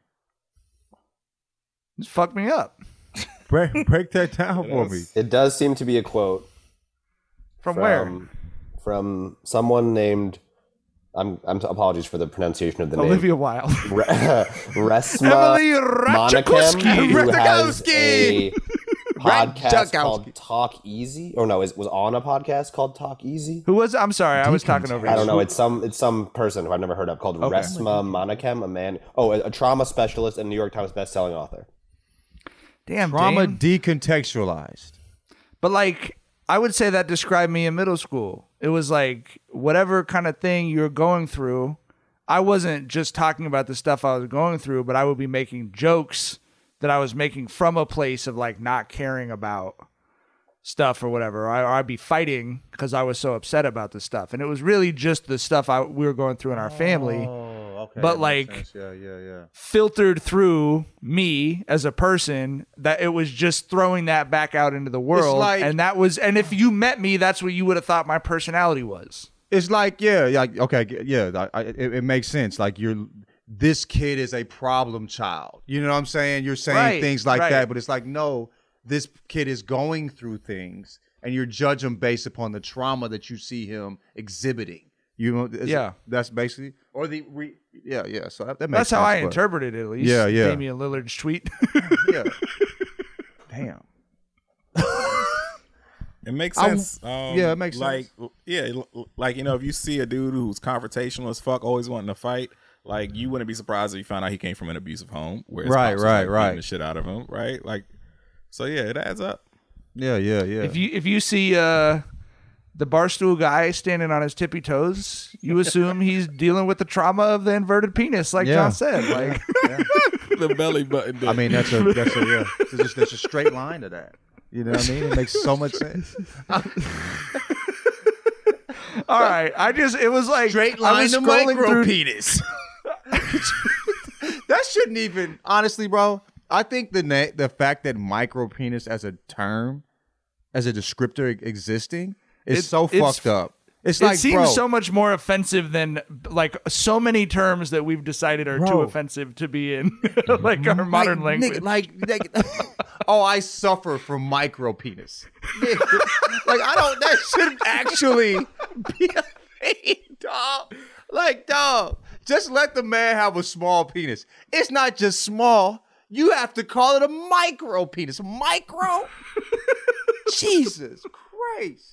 Just fuck me up. Break that down for me. It does seem to be a quote. From where? From someone named. I'm apologies for the pronunciation of the Olivia name. Wilde. Resma Emily Monachem, who has Ratajkowski. a podcast Ratajkowski. called Talk Easy. Oh no, was on a podcast called Talk Easy. Who was? I'm sorry, I was talking over you. I don't know. It's some person who I've never heard of called Okay. Resma Monachem, a man. Oh, a trauma specialist and New York Times best-selling author. Damn, Trauma Dame. decontextualized. But like, I would say that described me in middle school. It was like whatever kind of thing you're going through. I wasn't just talking about the stuff I was going through, but I would be making jokes that I was making from a place of like not caring about stuff or whatever. Or I'd be fighting because I was so upset about the stuff. And it was really just the stuff we were going through in our family. Oh, okay. But that like makes sense. Yeah. filtered through me as a person, that it was just throwing that back out into the world. like- and if you met me, that's what you would have thought my personality was. It's like, it makes sense. Like this kid is a problem child. You know what I'm saying? You're saying Right, things like right. that, but it's like, no, this kid is going through things, and you're judging based upon the trauma that you see him exhibiting. You know, that's basically, or the So that makes That's how sense, I but- interpreted it, at least. Yeah. Damian Lillard's tweet. Yeah. Damn. It makes sense. Yeah, it makes like, sense. Like, you know, if you see a dude who's confrontational as fuck, always wanting to fight, like, you wouldn't be surprised if you found out he came from an abusive home where his pops was, like, beating the shit out of him, right? Like, so yeah, it adds up. Yeah. If you see the barstool guy standing on his tippy toes, you assume he's dealing with the trauma of the inverted penis, like Yeah. John said. Like, The belly button. I mean, that's a there's a straight line to that. You know what I mean? It makes so much sense. all right, it was like Straight I line was to scrolling micro through- penis. That shouldn't even, honestly, bro. I think the fact that micro penis as a term, as a descriptor existing, is It's- fucked up. It's It like, seems bro, so much more offensive than like so many terms that we've decided are too Bro. offensive to be in like our modern language. oh, I suffer from micro penis. Nigga, like, that should actually be a thing, dog. Like, dog, just let the man have a small penis. It's not just small. You have to call it a micro penis. Micro? Jesus Christ.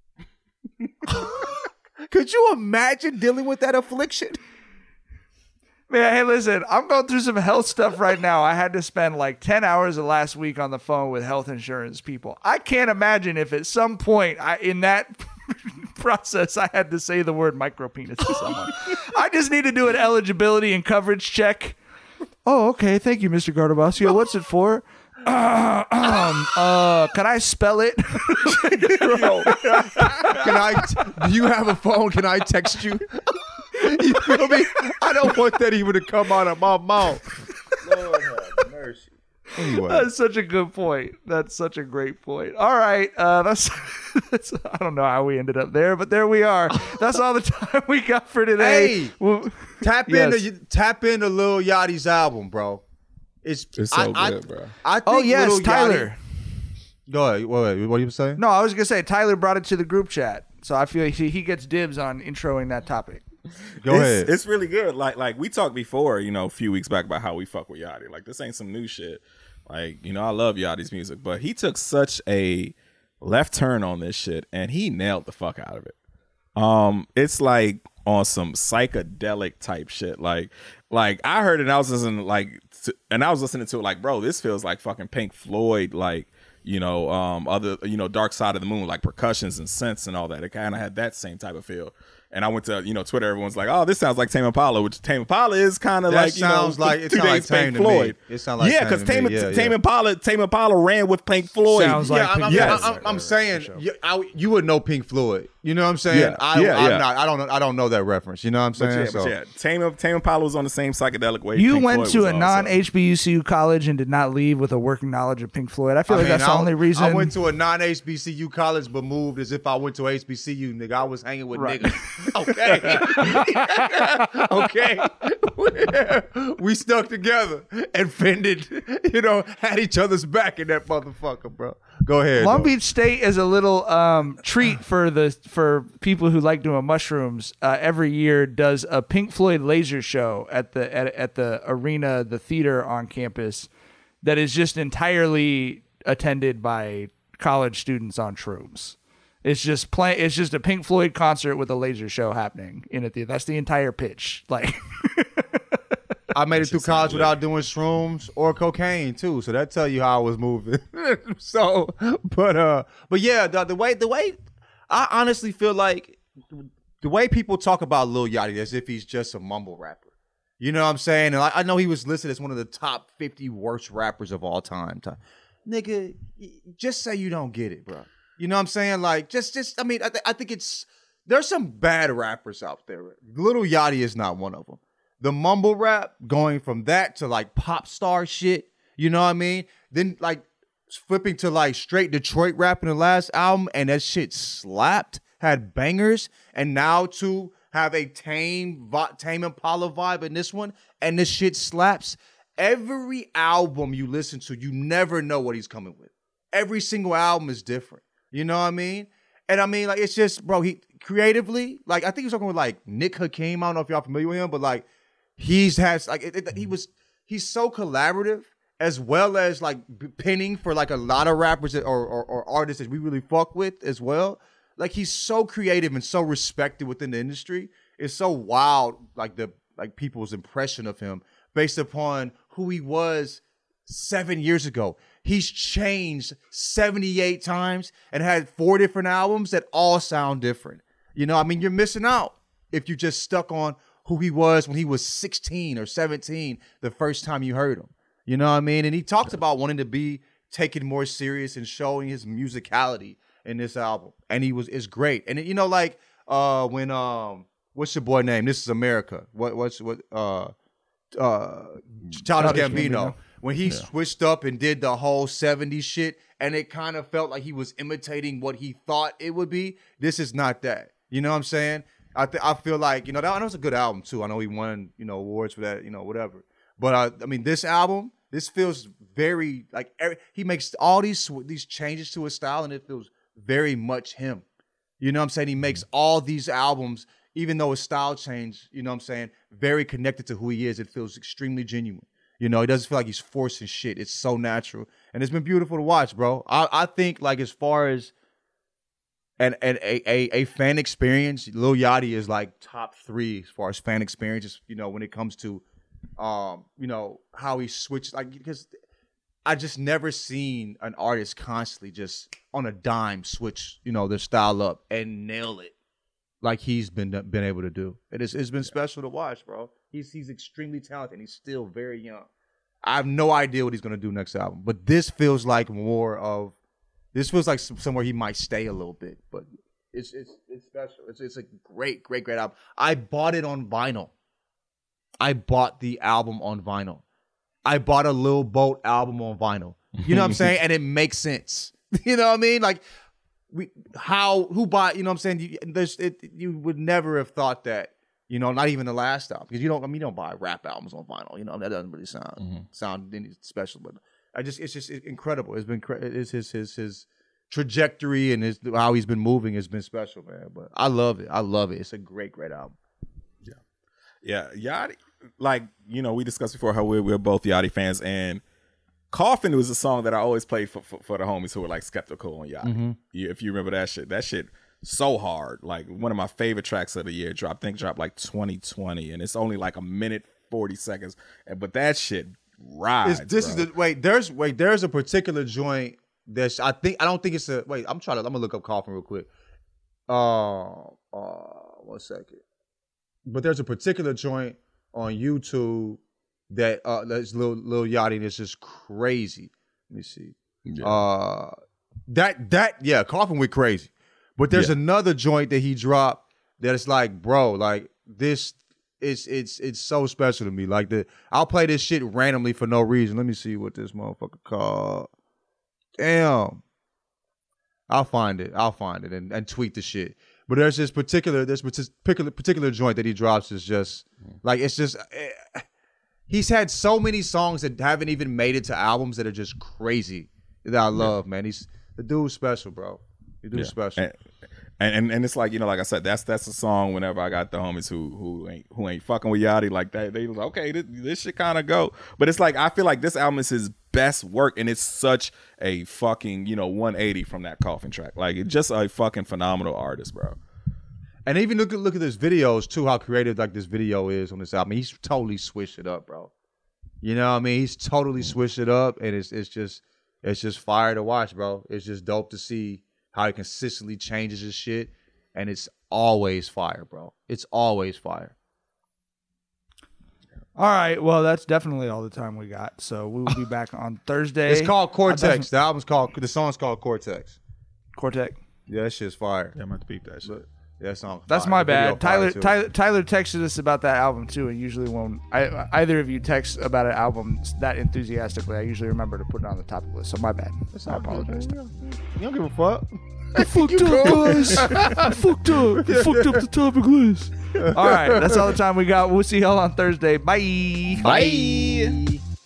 Could you imagine dealing with that affliction? Man, hey, listen, I'm going through some health stuff right now. I had to spend like 10 hours of last week on the phone with health insurance people. I can't imagine if at some point in that process, I had to say the word micropenis to someone. I just need to do an eligibility and coverage check. Oh, okay. Thank you, Mr. Gardabasio. What's it for? Can I spell it? Do you have a phone? Can I text you? You feel me? I don't want that even to come out of my mouth. Lord have mercy. Anyway. That's such a good point. That's such a great point. All right. That's I don't know how we ended up there, but there we are. That's all the time we got for today. Hey, tap into Lil Yachty's album, bro. It's so good, bro. I think Lil Tyler. Yachty, go ahead. Wait, what are you saying? No, I was gonna say Tyler brought it to the group chat, so I feel he gets dibs on introing that topic. Go ahead. It's really good. Like we talked before, a few weeks back about how we fuck with Yachty. Like this ain't some new shit. Like, I love Yachty's music, but he took such a left turn on this shit and he nailed the fuck out of it. It's like on some psychedelic type shit. Like I heard it and I was listening to it like, bro, this feels like fucking Pink Floyd, like, other, Dark Side of the Moon, like percussions and synths and all that. It kind of had that same type of feel. And I went to, Twitter, everyone's like, oh, this sounds like Tame Impala, which Tame Impala is kind of like, sounds like it sounds like Tame to me. It sounds like because Tame Impala ran with Pink Floyd. Sounds like I'm saying you would know Pink Floyd. You know what I'm saying? I don't know that reference. You know what I'm saying? Tame Impala was on the same psychedelic wave. You went to a non-HBCU college and did not leave with a working knowledge of Pink Floyd. I feel like that's the only reason. I went to a non-HBCU college but moved as if I went to HBCU, nigga. I was hanging with niggas. Okay. We stuck together and fended, had each other's back in that motherfucker, bro. Go ahead. Long Beach State is a little treat for people who like doing mushrooms. Every year does a Pink Floyd laser show at the arena, the theater on campus, that is just entirely attended by college students on shrooms. It's just a Pink Floyd concert with a laser show happening in a theater. That's the entire pitch. Like, I made it through college without doing shrooms or cocaine too, so that tell you how I was moving. But yeah, the way I honestly feel like the way people talk about Lil Yachty as if he's just a mumble rapper. You know what I'm saying? And I know he was listed as one of the top 50 worst rappers of all time. Nigga, just say you don't get it, bro. You know what I'm saying? Like, I mean, I think there's some bad rappers out there. Lil Yachty is not one of them. The mumble rap, going from that to like pop star shit, you know what I mean? Then like flipping to like straight Detroit rap in the last album, and that shit slapped, had bangers, and now to have a Tame Impala vibe in this one, and this shit slaps. Every album you listen to, you never know what he's coming with. Every single album is different. You know what I mean? And I mean, like, it's just, bro, he creatively, like, I think he was talking with like Nick Hakim. I don't know if y'all familiar with him, but like, he's so collaborative, as well as like penning for like a lot of rappers or artists that we really fuck with as well. Like, he's so creative and so respected within the industry. It's so wild, like people's impression of him based upon who he was 7 years ago. He's changed 78 times and had 4 different albums that all sound different. You know, I mean, you're missing out if you just stuck on who he was when he was 16 or 17 the first time you heard him. You know what I mean? And he talked about wanting to be taken more serious and showing his musicality in this album. And it's great. And you know, like when what's your boy name? This Is America. Childish Gambino. When he switched up and did the whole 70s shit, and it kind of felt like he was imitating what he thought it would be. This is not that. You know what I'm saying? I feel like, that was a good album too. I know he won, awards for that, whatever. But I mean, this album, this feels very like he makes all these changes to his style, and it feels very much him. You know what I'm saying? He makes all these albums, even though his style changed, very connected to who he is. It feels extremely genuine. He doesn't feel like he's forcing shit. It's so natural. And it's been beautiful to watch, bro. I think, like, as far as a fan experience, Lil Yachty is, like, top 3 as far as fan experiences, when it comes to, how he switched. Like, because I just never seen an artist constantly just on a dime switch, their style up and nail it. like he's been able to do. It's been special to watch, bro. He's extremely talented, and he's still very young. I have no idea what he's gonna do next album, but this feels like somewhere he might stay a little bit. But it's special. It's a great album. I bought it on vinyl. I bought the album on vinyl. I bought a Lil Boat album on vinyl. You know what I'm saying? And it makes sense. You know what I mean? Like who bought? You know what I'm saying? You would never have thought that. You know, not even the last album, because you don't buy rap albums on vinyl. You know, that doesn't really sound any special. But it's just incredible. It's been his trajectory and how he's been moving has been special, man. But I love it. It's a great album. Yeah, Yachty. Like, you know, we discussed before how we're both Yachty fans, and Coffin was a song that I always played for the homies who were like skeptical on Yachty. Mm-hmm. If you remember that shit so hard. Like one of my favorite tracks of the year dropped like 2020, and it's only like a minute 40 seconds, but that shit rides. There's a particular joint that I'm gonna look up Coffin real quick. 1 second. But there's a particular joint on YouTube that's Lil Yachty, and it's just crazy. Let me see. Yeah. Coffin went crazy. But there's another joint that he dropped that it's like, bro, like this it's so special to me. Like I'll play this shit randomly for no reason. Let me see what this motherfucker called. Damn. I'll find it and tweet the shit. But there's this particular joint that he drops is just like, it's just he's had so many songs that haven't even made it to albums that are just crazy that I love, man. The dude's special, bro. The dude's special. And it's like, you know, like I said, that's a song whenever I got the homies who ain't fucking with Yachty, like they was like, okay, this shit kind of go. But it's like, I feel like this album is his best work, and it's such a fucking, you know, 180 from that Coffin track. Like, it's just a fucking phenomenal artist, bro. And even look at his videos too, how creative like this video is on this album. He's totally switched it up, bro. You know what I mean? He's totally switched it up, and it's just fire to watch, bro. It's just dope to see how he consistently changes his shit, and it's always fire, bro. It's always fire. All right, well, that's definitely all the time we got. So we will be back on Thursday. It's called Cortex. The song's called Cortex. Cortex. Yeah, that shit's fire. Yeah, I'm about to beat that shit. Yeah, that song. That's fire. my bad. Tyler texted us about that album too, and usually when either of you text about an album that enthusiastically, I usually remember to put it on the topic list. So my bad. I apologize. You don't give a fuck. I fucked up, guys. I fucked up the topic list. All right, that's all the time we got. We'll see y'all on Thursday. Bye. Bye.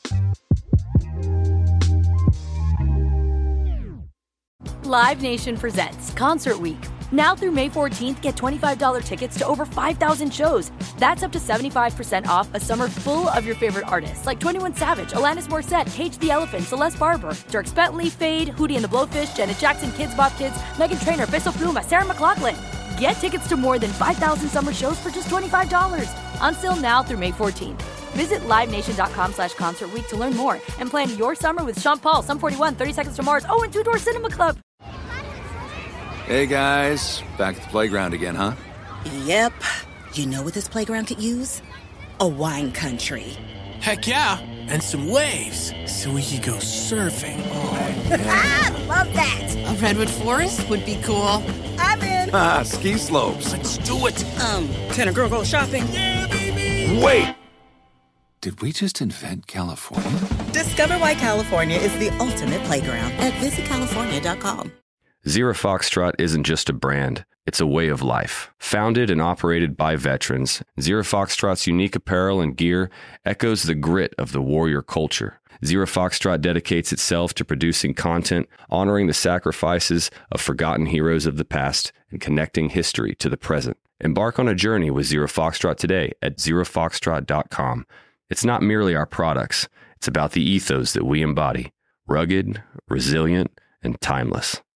Live Nation presents Concert Week. Now through May 14th, get $25 tickets to over 5,000 shows. That's up to 75% off a summer full of your favorite artists like 21 Savage, Alanis Morissette, Cage the Elephant, Celeste Barber, Dierks Bentley, Fade, Hootie and the Blowfish, Janet Jackson, Kids Bop Kids, Meghan Trainor, Peso Pluma, Sarah McLachlan. Get tickets to more than 5,000 summer shows for just $25. On sale now through May 14th. Visit LiveNation.com/Concert Week to learn more and plan your summer with Sean Paul, Sum 41, 30 Seconds to Mars, and Two Door Cinema Club. Hey guys, back at the playground again, huh? Yep. You know what this playground could use? A wine country. Heck yeah, and some waves so we could go surfing. Oh, yeah. Love that. A redwood forest would be cool. I'm in. Ski slopes. Let's do it. Can a girl go shopping? Yeah, baby. Wait. Did we just invent California? Discover why California is the ultimate playground at visitcalifornia.com. Zero Foxtrot isn't just a brand, it's a way of life. Founded and operated by veterans, Zero Foxtrot's unique apparel and gear echoes the grit of the warrior culture. Zero Foxtrot dedicates itself to producing content, honoring the sacrifices of forgotten heroes of the past, and connecting history to the present. Embark on a journey with Zero Foxtrot today at zerofoxtrot.com. It's not merely our products, it's about the ethos that we embody. Rugged, resilient, and timeless.